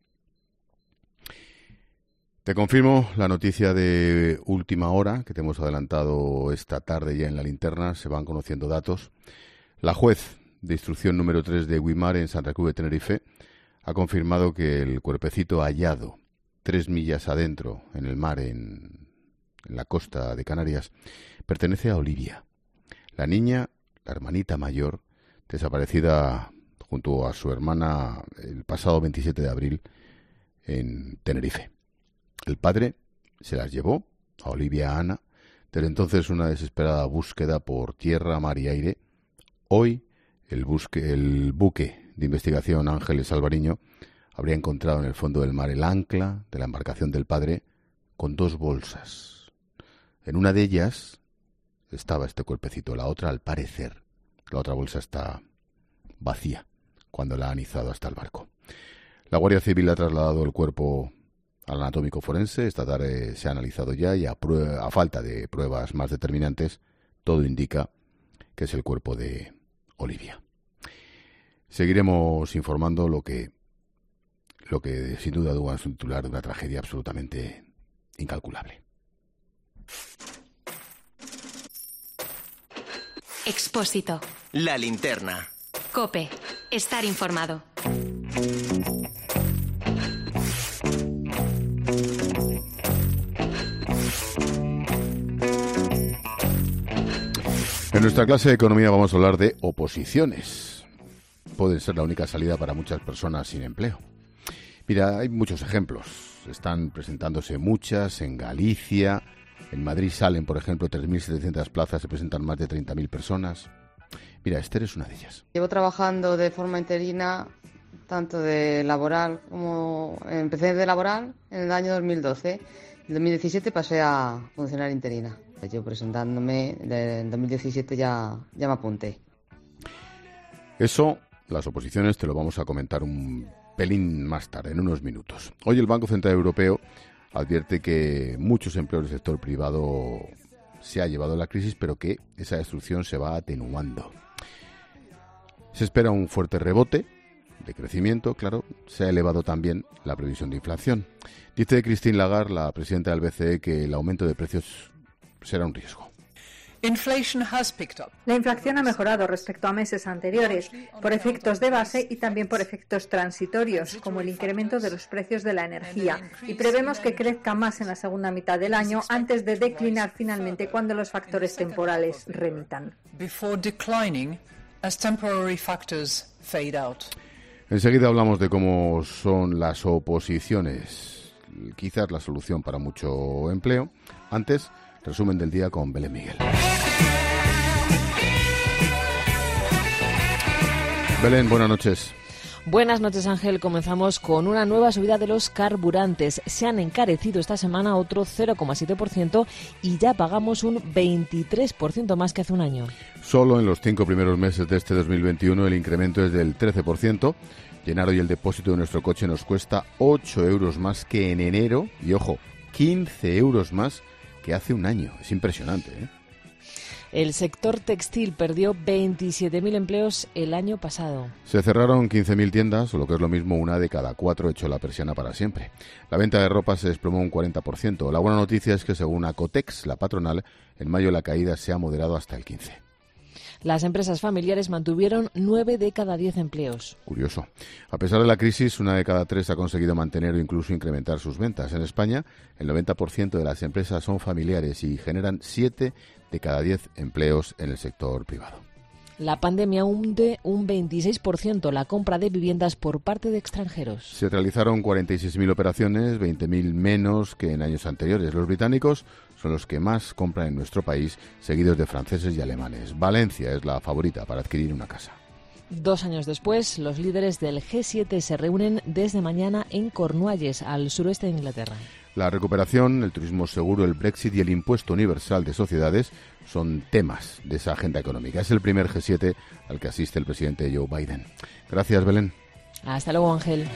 Te confirmo la noticia de última hora que te hemos adelantado esta tarde ya en la linterna. Se van conociendo datos. La juez de instrucción número tres de Guimar en Santa Cruz de Tenerife ha confirmado que el cuerpecito hallado tres millas adentro en el mar en, en la costa de Canarias pertenece a Olivia, la niña, la hermanita mayor, desaparecida junto a su hermana el pasado veintisiete de abril en Tenerife. El padre se las llevó, a Olivia y a Ana. Desde entonces una desesperada búsqueda por tierra, mar y aire. Hoy el, busque, el buque de investigación Ángeles Alvariño habría encontrado en el fondo del mar el ancla de la embarcación del padre con dos bolsas. En una de ellas estaba este cuerpecito, la otra, al parecer, la otra bolsa está vacía cuando la han izado hasta el barco. La Guardia Civil ha trasladado el cuerpo al anatómico forense. Esta tarde se ha analizado ya y a, prueba, a falta de pruebas más determinantes, todo indica que es el cuerpo de Olivia. Seguiremos informando lo que, lo que sin duda duda es un titular de una tragedia absolutamente incalculable. Expósito. La linterna. COPE. Estar informado. En nuestra clase de economía vamos a hablar de oposiciones. Pueden ser la única salida para muchas personas sin empleo. Mira, hay muchos ejemplos. Están presentándose muchas en Galicia. En Madrid salen, por ejemplo, tres mil setecientas plazas, se presentan más de treinta mil personas. Mira, Esther es una de ellas. Llevo trabajando de forma interina, tanto de laboral como... Empecé de laboral en el año dos mil doce. En dos mil diecisiete pasé a funcionar interina. Yo presentándome en dos mil diecisiete ya, ya me apunté. Eso, las oposiciones, te lo vamos a comentar un pelín más tarde, en unos minutos. Hoy el Banco Central Europeo advierte que muchos empleos del sector privado se ha llevado la crisis, pero que esa destrucción se va atenuando. Se espera un fuerte rebote de crecimiento, claro. Se ha elevado también la previsión de inflación. Dice Christine Lagarde, la presidenta del B C E, que el aumento de precios será un riesgo. La inflación ha mejorado respecto a meses anteriores, por efectos de base y también por efectos transitorios, como el incremento de los precios de la energía, y prevemos que crezca más en la segunda mitad del año antes de declinar finalmente cuando los factores temporales remitan. Enseguida hablamos de cómo son las oposiciones, quizás la solución para mucho empleo. Antes, resumen del día con Belén Miguel. Belén, buenas noches. Buenas noches, Ángel. Comenzamos con una nueva subida de los carburantes. Se han encarecido esta semana otro cero coma siete por ciento y ya pagamos un veintitrés por ciento más que hace un año. Solo en los cinco primeros meses de este dos mil veintiuno el incremento es del trece por ciento. Llenar hoy el depósito de nuestro coche nos cuesta ocho euros más que en enero y, ojo, quince euros más que hace un año. Es impresionante, ¿eh? El sector textil perdió veintisiete mil empleos el año pasado. Se cerraron quince mil tiendas, o lo que es lo mismo, una de cada cuatro echó la persiana para siempre. La venta de ropa se desplomó un cuarenta por ciento. La buena noticia es que, según Acotex, la patronal, en mayo la caída se ha moderado hasta el quince por ciento. Las empresas familiares mantuvieron nueve de cada diez empleos. Curioso. A pesar de la crisis, una de cada tres ha conseguido mantener o incluso incrementar sus ventas. En España, el noventa por ciento de las empresas son familiares y generan siete de cada diez empleos en el sector privado. La pandemia hunde un veintiséis por ciento la compra de viviendas por parte de extranjeros. Se realizaron cuarenta y seis mil operaciones, veinte mil menos que en años anteriores. Los británicos son los que más compran en nuestro país, seguidos de franceses y alemanes. Valencia es la favorita para adquirir una casa. Dos años después, los líderes del G siete se reúnen desde mañana en Cornualles, al suroeste de Inglaterra. La recuperación, el turismo seguro, el Brexit y el impuesto universal de sociedades son temas de esa agenda económica. Es el primer G siete al que asiste el presidente Joe Biden. Gracias, Belén. Hasta luego, Ángel.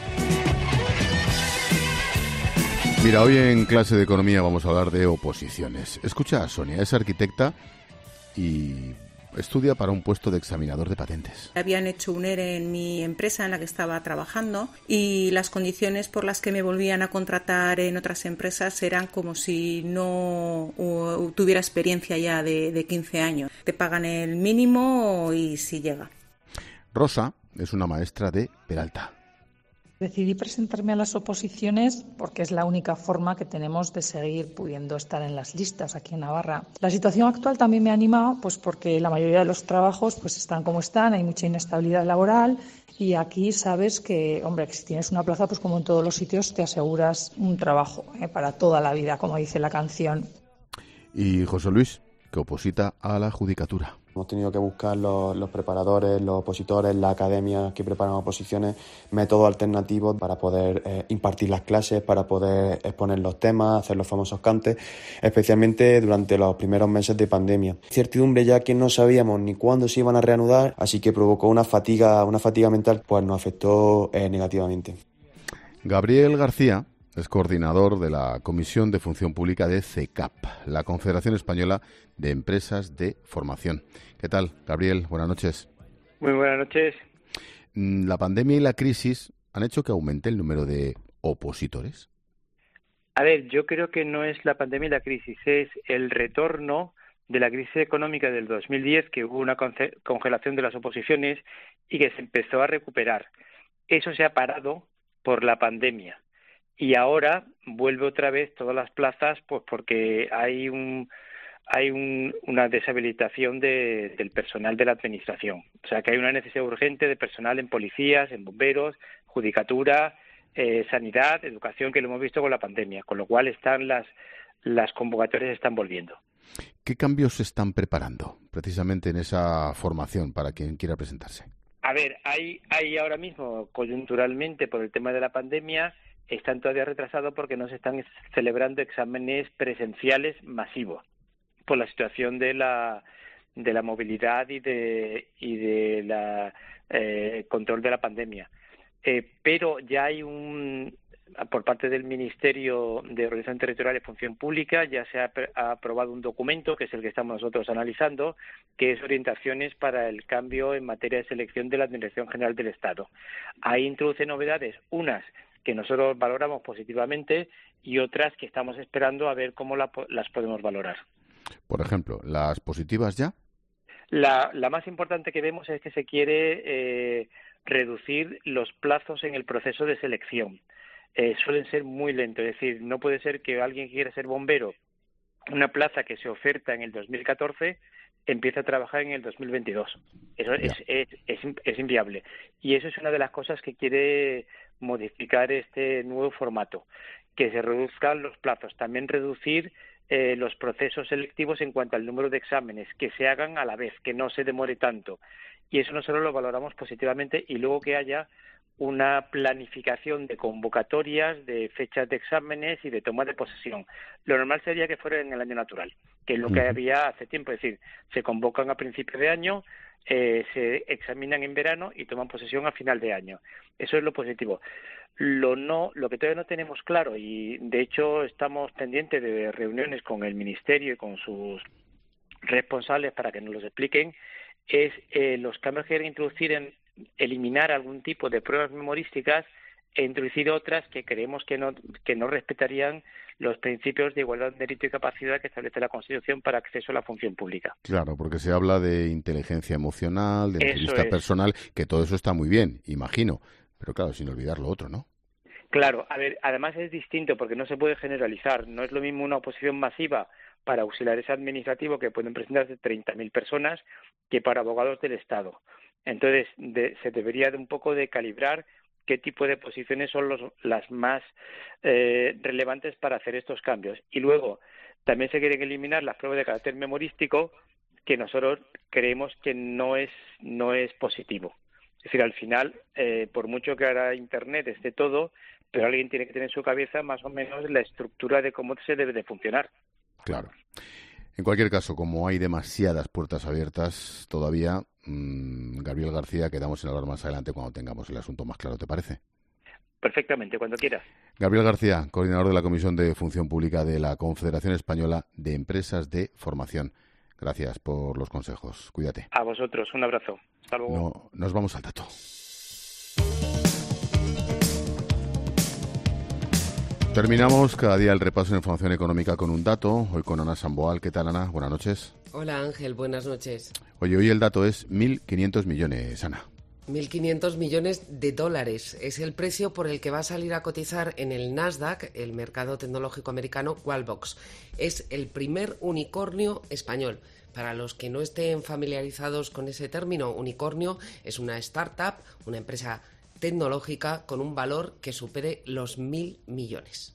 Mira, hoy en clase de economía vamos a hablar de oposiciones. Escucha a Sonia, es arquitecta y estudia para un puesto de examinador de patentes. Habían hecho un E R E en mi empresa en la que estaba trabajando y las condiciones por las que me volvían a contratar en otras empresas eran como si no uh, tuviera experiencia ya de, de quince años. Te pagan el mínimo y si llega. Rosa es una maestra de Peralta. Decidí presentarme a las oposiciones porque es la única forma que tenemos de seguir pudiendo estar en las listas aquí en Navarra. La situación actual también me anima, pues porque la mayoría de los trabajos pues están como están, hay mucha inestabilidad laboral y aquí sabes que, hombre, que si tienes una plaza, pues como en todos los sitios te aseguras un trabajo ¿eh? para toda la vida, como dice la canción. Y José Luis, que oposita a la judicatura. Hemos tenido que buscar los, los preparadores, los opositores, las academias que preparan oposiciones, métodos alternativos para poder eh, impartir las clases, para poder exponer los temas, hacer los famosos cantes, especialmente durante los primeros meses de pandemia. Incertidumbre ya que no sabíamos ni cuándo se iban a reanudar, así que provocó una fatiga, una fatiga mental, pues nos afectó eh, negativamente. Gabriel García es coordinador de la Comisión de Función Pública de CECAP, la Confederación Española de Empresas de Formación. ¿Qué tal, Gabriel? Buenas noches. Muy buenas noches. ¿La pandemia y la crisis han hecho que aumente el número de opositores? A ver, yo creo que no es la pandemia y la crisis, es el retorno de la crisis económica del dos mil diez, que hubo una congelación de las oposiciones y que se empezó a recuperar. Eso se ha parado por la pandemia. Y ahora vuelve otra vez todas las plazas, pues porque hay un hay un, una deshabilitación de, del personal de la administración. O sea, que hay una necesidad urgente de personal en policías, en bomberos, judicatura, eh, sanidad, educación, que lo hemos visto con la pandemia. Con lo cual están las las convocatorias están volviendo. ¿Qué cambios se están preparando precisamente en esa formación para quien quiera presentarse? A ver, hay hay ahora mismo coyunturalmente por el tema de la pandemia. Están todavía retrasados porque no se están celebrando exámenes presenciales masivos por la situación de la de la movilidad y de y de la eh, control de la pandemia. Eh, pero ya hay un por parte del Ministerio de Organización Territorial y Función Pública ya se ha, ha aprobado un documento que es el que estamos nosotros analizando, que es orientaciones para el cambio en materia de selección de la Administración General del Estado. Ahí introduce novedades, unas que nosotros valoramos positivamente y otras que estamos esperando a ver cómo la, las podemos valorar. Por ejemplo, ¿las positivas ya? La, la más importante que vemos es que se quiere eh, reducir los plazos en el proceso de selección. Eh, suelen ser muy lentos, es decir, no puede ser que alguien quiera ser bombero, una plaza que se oferta en el dos mil catorce, empiece a trabajar en el dos mil veintidós. Eso es, es, es, es inviable. Y eso es una de las cosas que quiere modificar este nuevo formato, que se reduzcan los plazos, también reducir eh, los procesos selectivos en cuanto al número de exámenes, que se hagan a la vez, que no se demore tanto. Y eso nosotros lo valoramos positivamente, y luego que haya una planificación de convocatorias, de fechas de exámenes y de toma de posesión. Lo normal sería que fuera en el año natural, que es lo que había hace tiempo, es decir, se convocan a principio de año, eh, se examinan en verano y toman posesión a final de año. Eso es lo positivo. Lo no, lo que todavía no tenemos claro, y de hecho estamos pendientes de reuniones con el Ministerio y con sus responsables para que nos los expliquen, es eh, los cambios que quieren introducir en eliminar algún tipo de pruebas memorísticas e introducir otras que creemos que no que no respetarían los principios de igualdad, mérito y capacidad que establece la Constitución para acceso a la función pública. Claro, porque se habla de inteligencia emocional, de entrevista es. personal, que todo eso está muy bien, imagino, pero claro, sin olvidar lo otro, ¿no? Claro, a ver, además es distinto porque no se puede generalizar. No es lo mismo una oposición masiva para auxiliares administrativos que pueden presentarse treinta mil personas que para abogados del Estado. Entonces, de, se debería de un poco de calibrar qué tipo de posiciones son los, las más eh, relevantes para hacer estos cambios. Y luego, también se quieren eliminar las pruebas de carácter memorístico, que nosotros creemos que no es, no es positivo. Es decir, al final, eh, por mucho que ahora Internet esté todo, pero alguien tiene que tener en su cabeza más o menos la estructura de cómo se debe de funcionar. Claro. En cualquier caso, como hay demasiadas puertas abiertas todavía, mmm, Gabriel García, quedamos en hablar más adelante cuando tengamos el asunto más claro, ¿te parece? Perfectamente, cuando quieras. Gabriel García, coordinador de la Comisión de Función Pública de la Confederación Española de Empresas de Formación. Gracias por los consejos. Cuídate. A vosotros, un abrazo. Hasta luego. No, nos vamos al dato. Terminamos cada día el repaso de información económica con un dato. Hoy con Ana Samboal. ¿Qué tal, Ana? Buenas noches. Hola, Ángel. Buenas noches. Oye, hoy el dato es mil quinientos millones, Ana. mil quinientos millones de dólares. Es el precio por el que va a salir a cotizar en el Nasdaq, el mercado tecnológico americano, Wallbox. Es el primer unicornio español. Para los que no estén familiarizados con ese término, unicornio es una startup, una empresa tecnológica con un valor que supere los mil millones.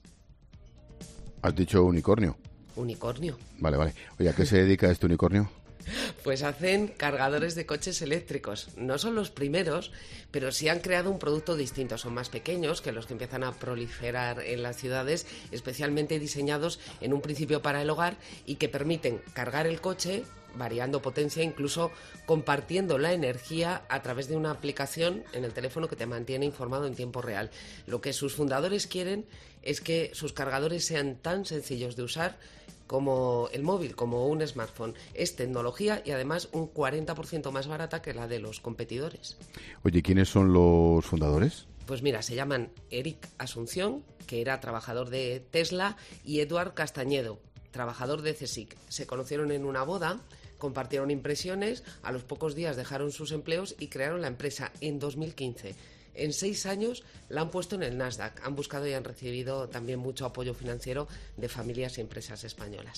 ¿Has dicho unicornio? Unicornio. Vale, vale. Oye, ¿a qué se dedica este unicornio? Pues hacen cargadores de coches eléctricos. No son los primeros, pero sí han creado un producto distinto. Son más pequeños que los que empiezan a proliferar en las ciudades, especialmente diseñados en un principio para el hogar y que permiten cargar el coche variando potencia, incluso compartiendo la energía a través de una aplicación en el teléfono que te mantiene informado en tiempo real. Lo que sus fundadores quieren es que sus cargadores sean tan sencillos de usar como el móvil, como un smartphone. Es tecnología y además un cuarenta por ciento más barata que la de los competidores. Oye, ¿quiénes son los fundadores? Pues mira, se llaman Eric Asunción, que era trabajador de Tesla, y Eduard Castañedo, trabajador de CSIC. Se conocieron en una boda, compartieron impresiones, a los pocos días dejaron sus empleos y crearon la empresa en dos mil quince. En seis años la han puesto en el Nasdaq. Han buscado y han recibido también mucho apoyo financiero de familias y empresas españolas.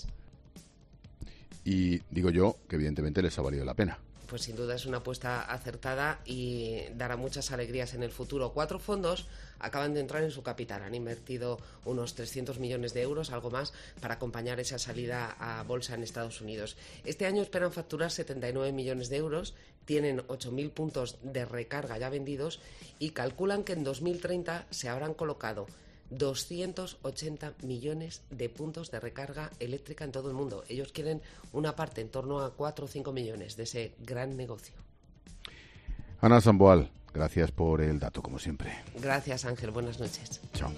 Y digo yo que evidentemente les ha valido la pena. Pues sin duda es una apuesta acertada y dará muchas alegrías en el futuro. Cuatro fondos acaban de entrar en su capital. Han invertido unos trescientos millones de euros, algo más, para acompañar esa salida a bolsa en Estados Unidos. Este año esperan facturar setenta y nueve millones de euros, tienen ocho mil puntos de recarga ya vendidos y calculan que en dos mil treinta se habrán colocado doscientos ochenta millones de puntos de recarga eléctrica en todo el mundo. Ellos quieren una parte en torno a cuatro o cinco millones de ese gran negocio. Ana Samboal, gracias por el dato, como siempre. Gracias, Ángel. Buenas noches. Chao.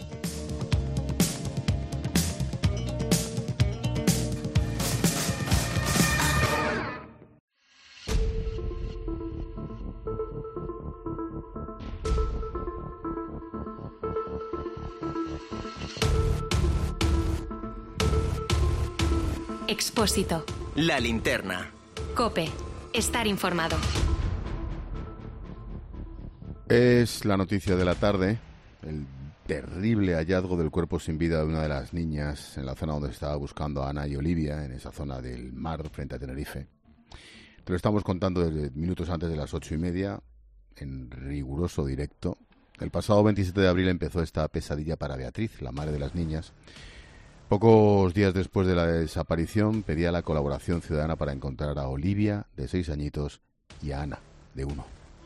Expósito. La linterna. COPE. Estar informado. Es la noticia de la tarde, el terrible hallazgo del cuerpo sin vida de una de las niñas en la zona donde estaba buscando a Ana y Olivia, en esa zona del mar frente a Tenerife. Te lo estamos contando desde minutos antes de las ocho y media, en riguroso directo. El pasado veintisiete de abril empezó esta pesadilla para Beatriz, la madre de las niñas. Pocos días después de la desaparición, pedía la colaboración ciudadana para encontrar a Olivia, de seis añitos, y a Ana, de uno.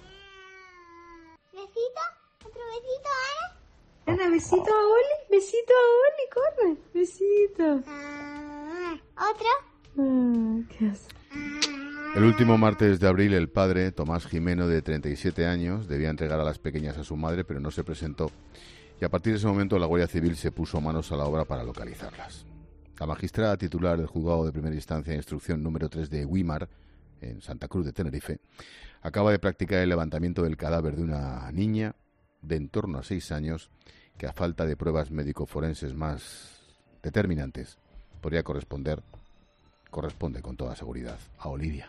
¿Besito? ¿Otro besito, Ana? Ana, besito a Oli, besito a Oli, corre, besito. Ah, ¿otro? Ah, ¿qué hace? El último martes de abril, el padre, Tomás Jimeno, de treinta y siete años, debía entregar a las pequeñas a su madre, pero no se presentó. Y a partir de ese momento la Guardia Civil se puso manos a la obra para localizarlas. La magistrada titular del Juzgado de Primera Instancia de Instrucción número tres de Güímar, en Santa Cruz de Tenerife, acaba de practicar el levantamiento del cadáver de una niña de en torno a seis años que, a falta de pruebas médico-forenses más determinantes, podría corresponder, corresponde con toda seguridad, a Olivia.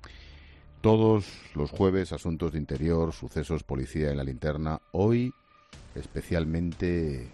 Todos los jueves, asuntos de interior, sucesos, policía en la linterna. Hoy, especialmente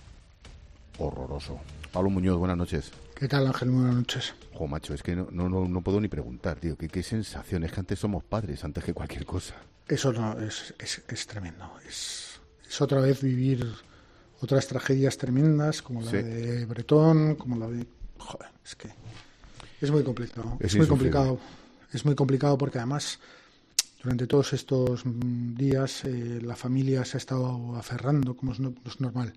horroroso. Pablo Muñoz, buenas noches. ¿Qué tal, Ángel? Buenas noches. Jo, macho, es que no, no, no, no puedo ni preguntar, tío. ¿Qué, qué sensación? Es que antes somos padres, antes que cualquier cosa. Eso no, es, es, es tremendo. Es, es otra vez vivir otras tragedias tremendas, como la sí. de Bretón, como la de... Joder, es que es muy complicado. Es, es muy complicado. Es muy complicado porque además... Durante todos estos días eh, la familia se ha estado aferrando, como es, no, es normal,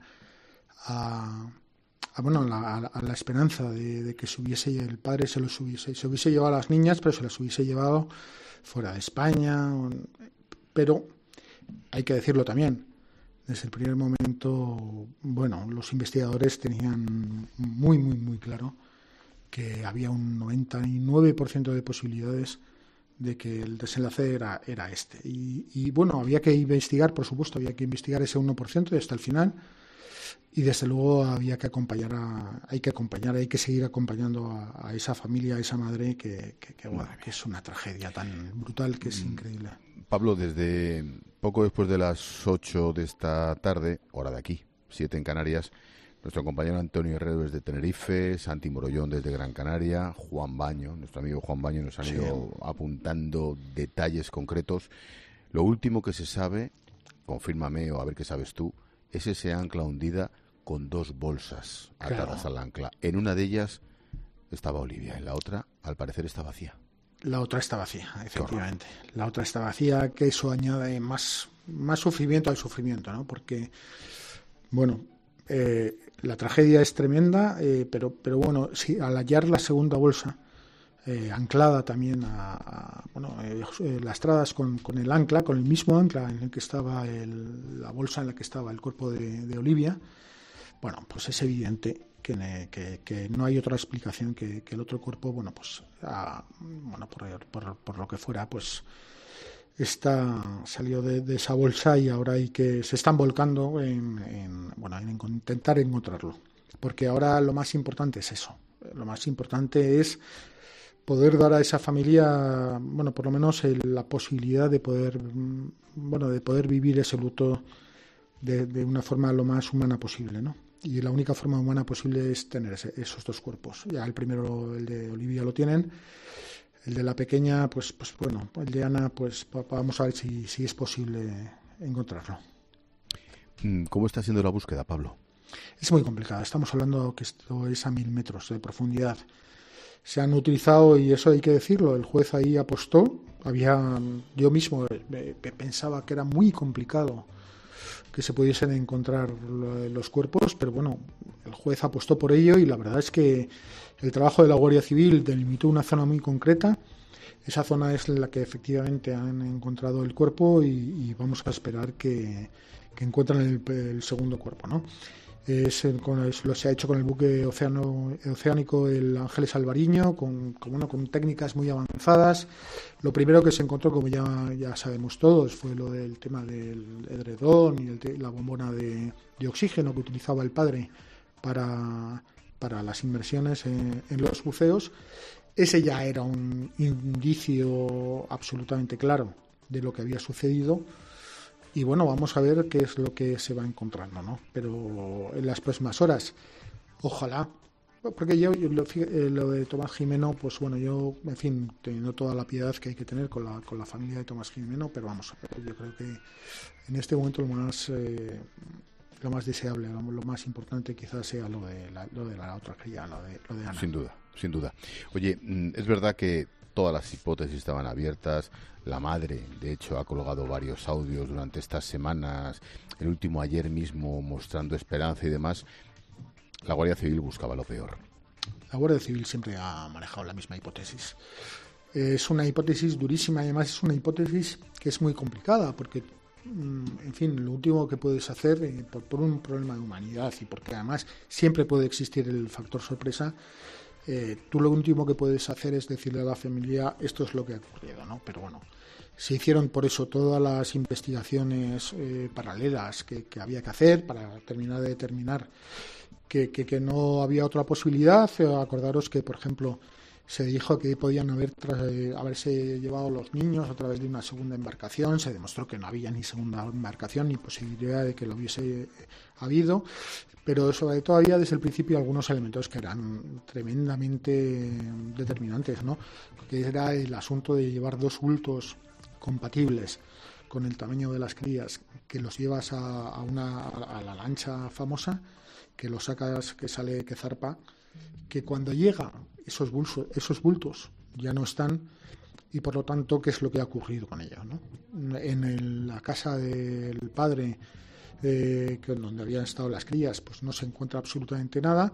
a, a, bueno, a, a la esperanza de, de que se hubiese, el padre se, los hubiese, se hubiese llevado a las niñas, pero se las hubiese llevado fuera de España. Pero hay que decirlo también, desde el primer momento, bueno, los investigadores tenían muy, muy, muy claro que había un noventa y nueve por ciento de posibilidades de que el desenlace era, era este. Y, y bueno, había que investigar, por supuesto, había que investigar ese uno por ciento hasta el final, y desde luego había que acompañar a, hay que acompañar, hay que seguir acompañando a, a esa familia, a esa madre que, que, que, bueno, que es una tragedia tan brutal que es increíble. Pablo, desde poco después de las ocho de esta tarde, hora de aquí, siete en Canarias, nuestro compañero Antonio Herrero desde Tenerife, Santi Morollón desde Gran Canaria, Juan Baño, nuestro amigo Juan Baño, nos han sí. ido apuntando detalles concretos. Lo último que se sabe, confírmame o a ver qué sabes tú, es ese ancla hundida con dos bolsas atadas claro. al ancla. En una de ellas estaba Olivia, en la otra, al parecer, está vacía. La otra está vacía, efectivamente. Correcto. La otra está vacía, que eso añade más, más sufrimiento al sufrimiento, ¿no? Porque, bueno, eh, la tragedia es tremenda, eh, pero, pero bueno, si al hallar la segunda bolsa, eh, anclada también a, a bueno, eh, lastradas con, con el ancla, con el mismo ancla en el que estaba el, la bolsa en la que estaba el cuerpo de, de Olivia, bueno, pues es evidente que, que, que no hay otra explicación que, que el otro cuerpo, bueno, pues, a, bueno, por, por, por lo que fuera, pues está salió de, de esa bolsa y ahora hay que se están volcando en, en bueno, en intentar encontrarlo, porque ahora lo más importante es eso, lo más importante es poder dar a esa familia, bueno, por lo menos el, la posibilidad de poder, bueno, de poder vivir ese luto de, de una forma lo más humana posible, ¿no? Y la única forma humana posible es tener ese, esos dos cuerpos. Ya el primero, el de Olivia, lo tienen. El de la pequeña, pues, pues bueno, el de Ana, pues vamos a ver si, si es posible encontrarlo. ¿Cómo está siendo la búsqueda, Pablo? Es muy complicada. Estamos hablando que esto es a mil metros de profundidad. Se han utilizado, y eso hay que decirlo, el juez ahí apostó. Había, yo mismo pensaba que era muy complicado que se pudiesen encontrar los cuerpos, pero bueno, el juez apostó por ello y la verdad es que el trabajo de la Guardia Civil delimitó una zona muy concreta. Esa zona es la que efectivamente han encontrado el cuerpo y, y vamos a esperar que, que encuentren el, el segundo cuerpo, ¿no? Es, con, es, lo se ha hecho con el buque oceano, oceánico el Ángeles Alvariño, con, con, bueno, con técnicas muy avanzadas. Lo primero que se encontró, como ya, ya sabemos todos, fue lo del tema del edredón y el, la bombona de, de oxígeno que utilizaba el padre para, para las inmersiones en, en los buceos. Ese ya era un indicio absolutamente claro de lo que había sucedido. Y bueno, vamos a ver qué es lo que se va encontrando, ¿no? Pero en las próximas horas, ojalá, porque yo, yo lo, lo de Tomás Jimeno, pues bueno, yo, en fin, teniendo toda la piedad que hay que tener con la con la familia de Tomás Jimeno, pero vamos, yo creo que en este momento lo más eh, lo más deseable, lo, lo más importante quizás sea lo de la, lo de la otra cría, lo de, lo de Ana. Sin duda, sin duda. Oye, es verdad que todas las hipótesis estaban abiertas. La madre, de hecho, ha colgado varios audios durante estas semanas, el último ayer mismo mostrando esperanza y demás. La Guardia Civil buscaba lo peor. La Guardia Civil siempre ha manejado la misma hipótesis. Es una hipótesis durísima y además es una hipótesis que es muy complicada porque, en fin, lo último que puedes hacer eh, por, por un problema de humanidad y porque además siempre puede existir el factor sorpresa, Eh, tú lo último que puedes hacer es decirle a la familia esto es lo que ha ocurrido, ¿no? Pero bueno, se hicieron por eso todas las investigaciones eh, paralelas que, que había que hacer para terminar de determinar que, que, que no había otra posibilidad. Acordaros que, por ejemplo, se dijo que podían haber tra- haberse llevado los niños a través de una segunda embarcación. Se demostró que no había ni segunda embarcación ni posibilidad de que lo hubiese habido. Pero sobre todo había desde el principio algunos elementos que eran tremendamente determinantes, ¿no? Que era el asunto de llevar dos bultos compatibles con el tamaño de las crías, que los llevas a, a una a la lancha famosa, que los sacas, que sale, que zarpa, que cuando llega esos bultos, esos bultos ya no están y por lo tanto qué es lo que ha ocurrido con ellos, ¿no? En el, la casa del padre, Eh, que donde habían estado las crías, pues no se encuentra absolutamente nada.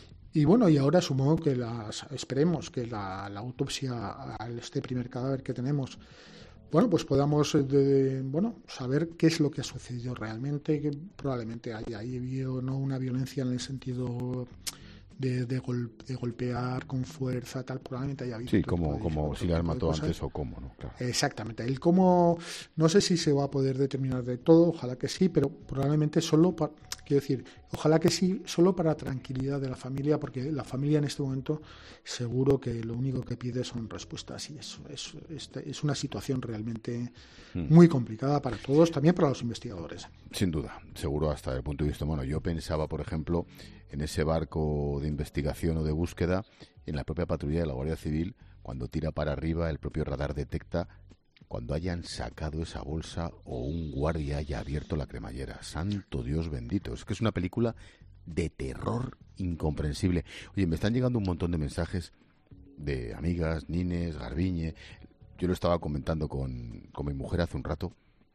Y bueno, y ahora supongo que las esperemos que la, la autopsia a este primer cadáver que tenemos, bueno, pues podamos de, bueno, saber qué es lo que ha sucedido realmente, que probablemente haya habido no una violencia en el sentido de, de, gol, de golpear con fuerza, tal, probablemente haya habido. Sí, como, como si las mató antes o cómo, ¿no? Claro. Exactamente. El cómo, no sé si se va a poder determinar de todo, ojalá que sí, pero probablemente solo, para, quiero decir, ojalá que sí, solo para tranquilidad de la familia, porque la familia en este momento seguro que lo único que pide son respuestas y eso es, es, es una situación realmente mm. muy complicada para todos, también para los investigadores. Sin duda, seguro hasta el punto de vista humano. Yo pensaba, por ejemplo, en ese barco de investigación o de búsqueda, en la propia patrulla de la Guardia Civil, cuando tira para arriba, el propio radar detecta cuando hayan sacado esa bolsa o un guardia haya abierto la cremallera. Santo Dios bendito. Es que es una película de terror incomprensible. Oye, me están llegando un montón de mensajes de amigas, Nines, Garbiñe. Yo lo estaba comentando con, con mi mujer hace un rato.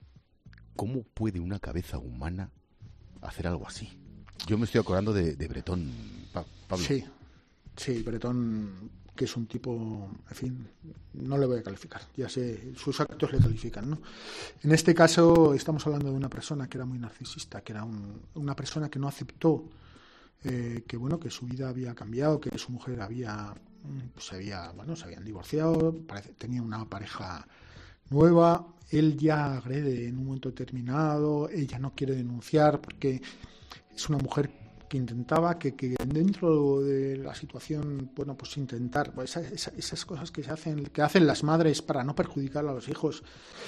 ¿Cómo puede una cabeza humana hacer algo así? Yo me estoy acordando de, de Bretón, pa, Pablo. Sí, sí, Bretón, que es un tipo, en fin, no le voy a calificar, ya sé, sus actos le califican, ¿no? En este caso estamos hablando de una persona que era muy narcisista, que era un, una persona que no aceptó eh, que, bueno, que su vida había cambiado, que su mujer había, se había, bueno, se habían divorciado, parece, tenía una pareja nueva, él ya agrede en un momento determinado, ella no quiere denunciar porque es una mujer que intentaba que, que dentro de la situación, bueno, pues intentar, pues esa, esa, esas cosas que se hacen, que hacen las madres para no perjudicar a los hijos,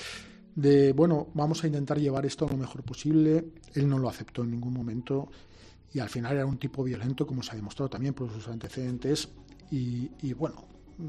de, bueno, vamos a intentar llevar esto lo mejor posible. Él no lo aceptó en ningún momento y al final era un tipo violento, como se ha demostrado también por sus antecedentes, y, y bueno,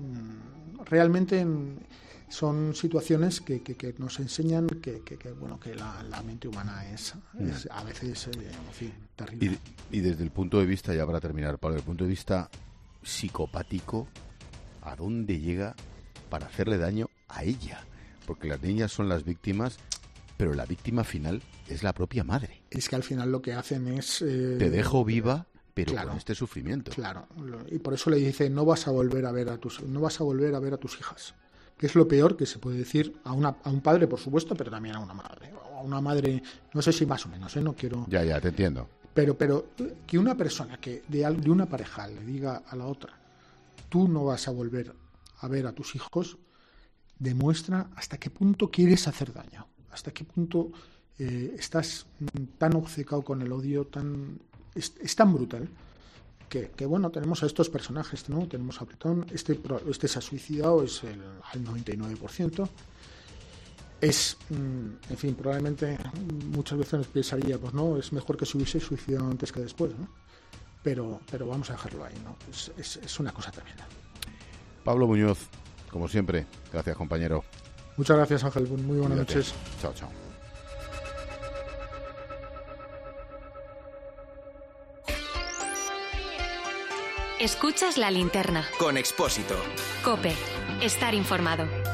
realmente en, son situaciones que, que, que nos enseñan que, que, que bueno, que la, la mente humana es, es a veces, eh, en fin, terrible. Y, y desde el punto de vista, ya para terminar, Pablo, desde el punto de vista psicopático, ¿a dónde llega para hacerle daño a ella? Porque las niñas son las víctimas, pero la víctima final es la propia madre. Es que al final lo que hacen es... Eh, Te dejo viva, pero claro, con este sufrimiento. Claro, y por eso le dice, no vas a volver a ver a tus, no vas a volver a ver a tus hijas. Que es lo peor que se puede decir a, una, a un padre, por supuesto, pero también a una madre. O a una madre, no sé si más o menos, ¿eh? No quiero... Ya, ya, te entiendo. Pero, pero que una persona que de, de una pareja le diga a la otra, tú no vas a volver a ver a tus hijos, demuestra hasta qué punto quieres hacer daño, hasta qué punto eh, estás tan obcecado con el odio, tan es, es tan brutal. Que, que bueno, tenemos a estos personajes, ¿no? Tenemos a Bretón, este, este se ha suicidado, es el, el noventa y nueve por ciento. Es, en fin, probablemente muchas veces pensaría, pues no, es mejor que se hubiese suicidado antes que después, ¿no? Pero, pero vamos a dejarlo ahí, ¿no? Es, es, es una cosa tremenda. Pablo Muñoz, como siempre, gracias, compañero. Muchas gracias, Ángel, muy buenas Cuídate. noches. Chao, chao. Escuchas La Linterna. Con Expósito. COPE. Estar informado.